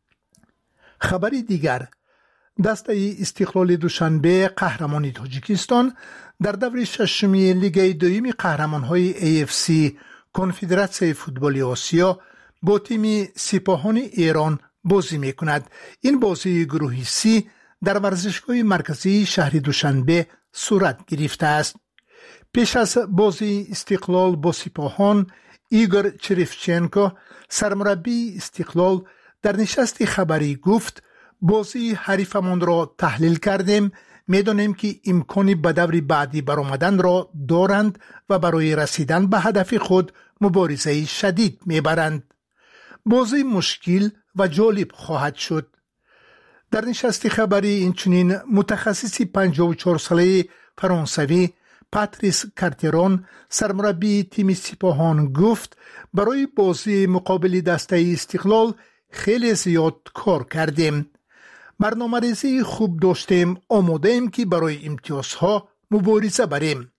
خبری دیگر، دسته استقلال دوشنبه قهرمان تاجیکستان در دور ششم لیگ دویم قهرمان‌های ای اف سی کنفدراسیون فوتبال آسیا با تیم سپاهان ایران بازی می‌کند. این بازی گروه سی در ورزشگاه مرکزی شهر دوشنبه صورت گرفته است. پیش از بازی استقلال با سپاهان، ایگور چریفچنکو سرمربی استقلال در نشست خبری گفت بازی حریفمان را تحلیل کردیم، می‌دانیم که امکانی به دور بعدی برآمدن را دارند و برای رسیدن به هدف خود مبارزه شدید می‌برند. بازی مشکل و جالب خواهد شد. در نشست خبری اینچنین متخصص پنجاه و چهار ساله فرانسوی پاتریس کارترون سرمربی تیم سپاهان گفت برای بازی مقابل دسته استقلال خیلی زیاد کار کردیم. برنامه‌ریزی خوب داشتیم، آماده ایم که برای امتیازها مبارزه بریم.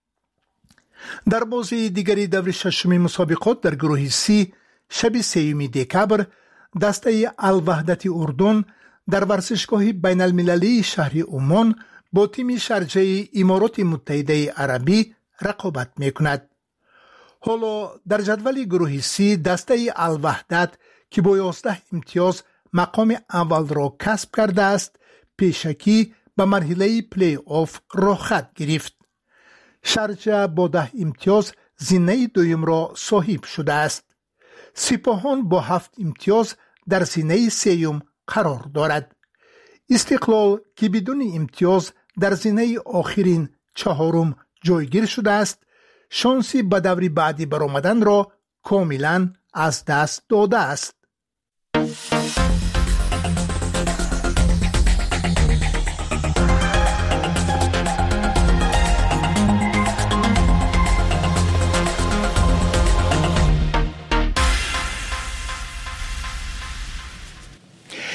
در بازی دیگری دور ششم مسابقات در گروه سی شب سوم دکبر دسته الوحدت اردن در ورزشگاه بین المللی شهر عمان با تیم شارجه امارات متحده عربی رقابت می کند. حالا در جدول گروه سی دسته الوحدت که با یازده امتیاز مقام اول را کسب کرده است، پیشکی به مرحله پلی آف را خط گرفت. شارجه با ده امتیاز زینه دویم را صاحب شده است. سپاهان با هفت امتیاز در زینه سیوم قرار دارد. استقلال که بدون امتیاز در زینه آخرین چهارم جایگیر شده است، شانسی به دوری بعدی برآمدن را کاملا از دست داده است.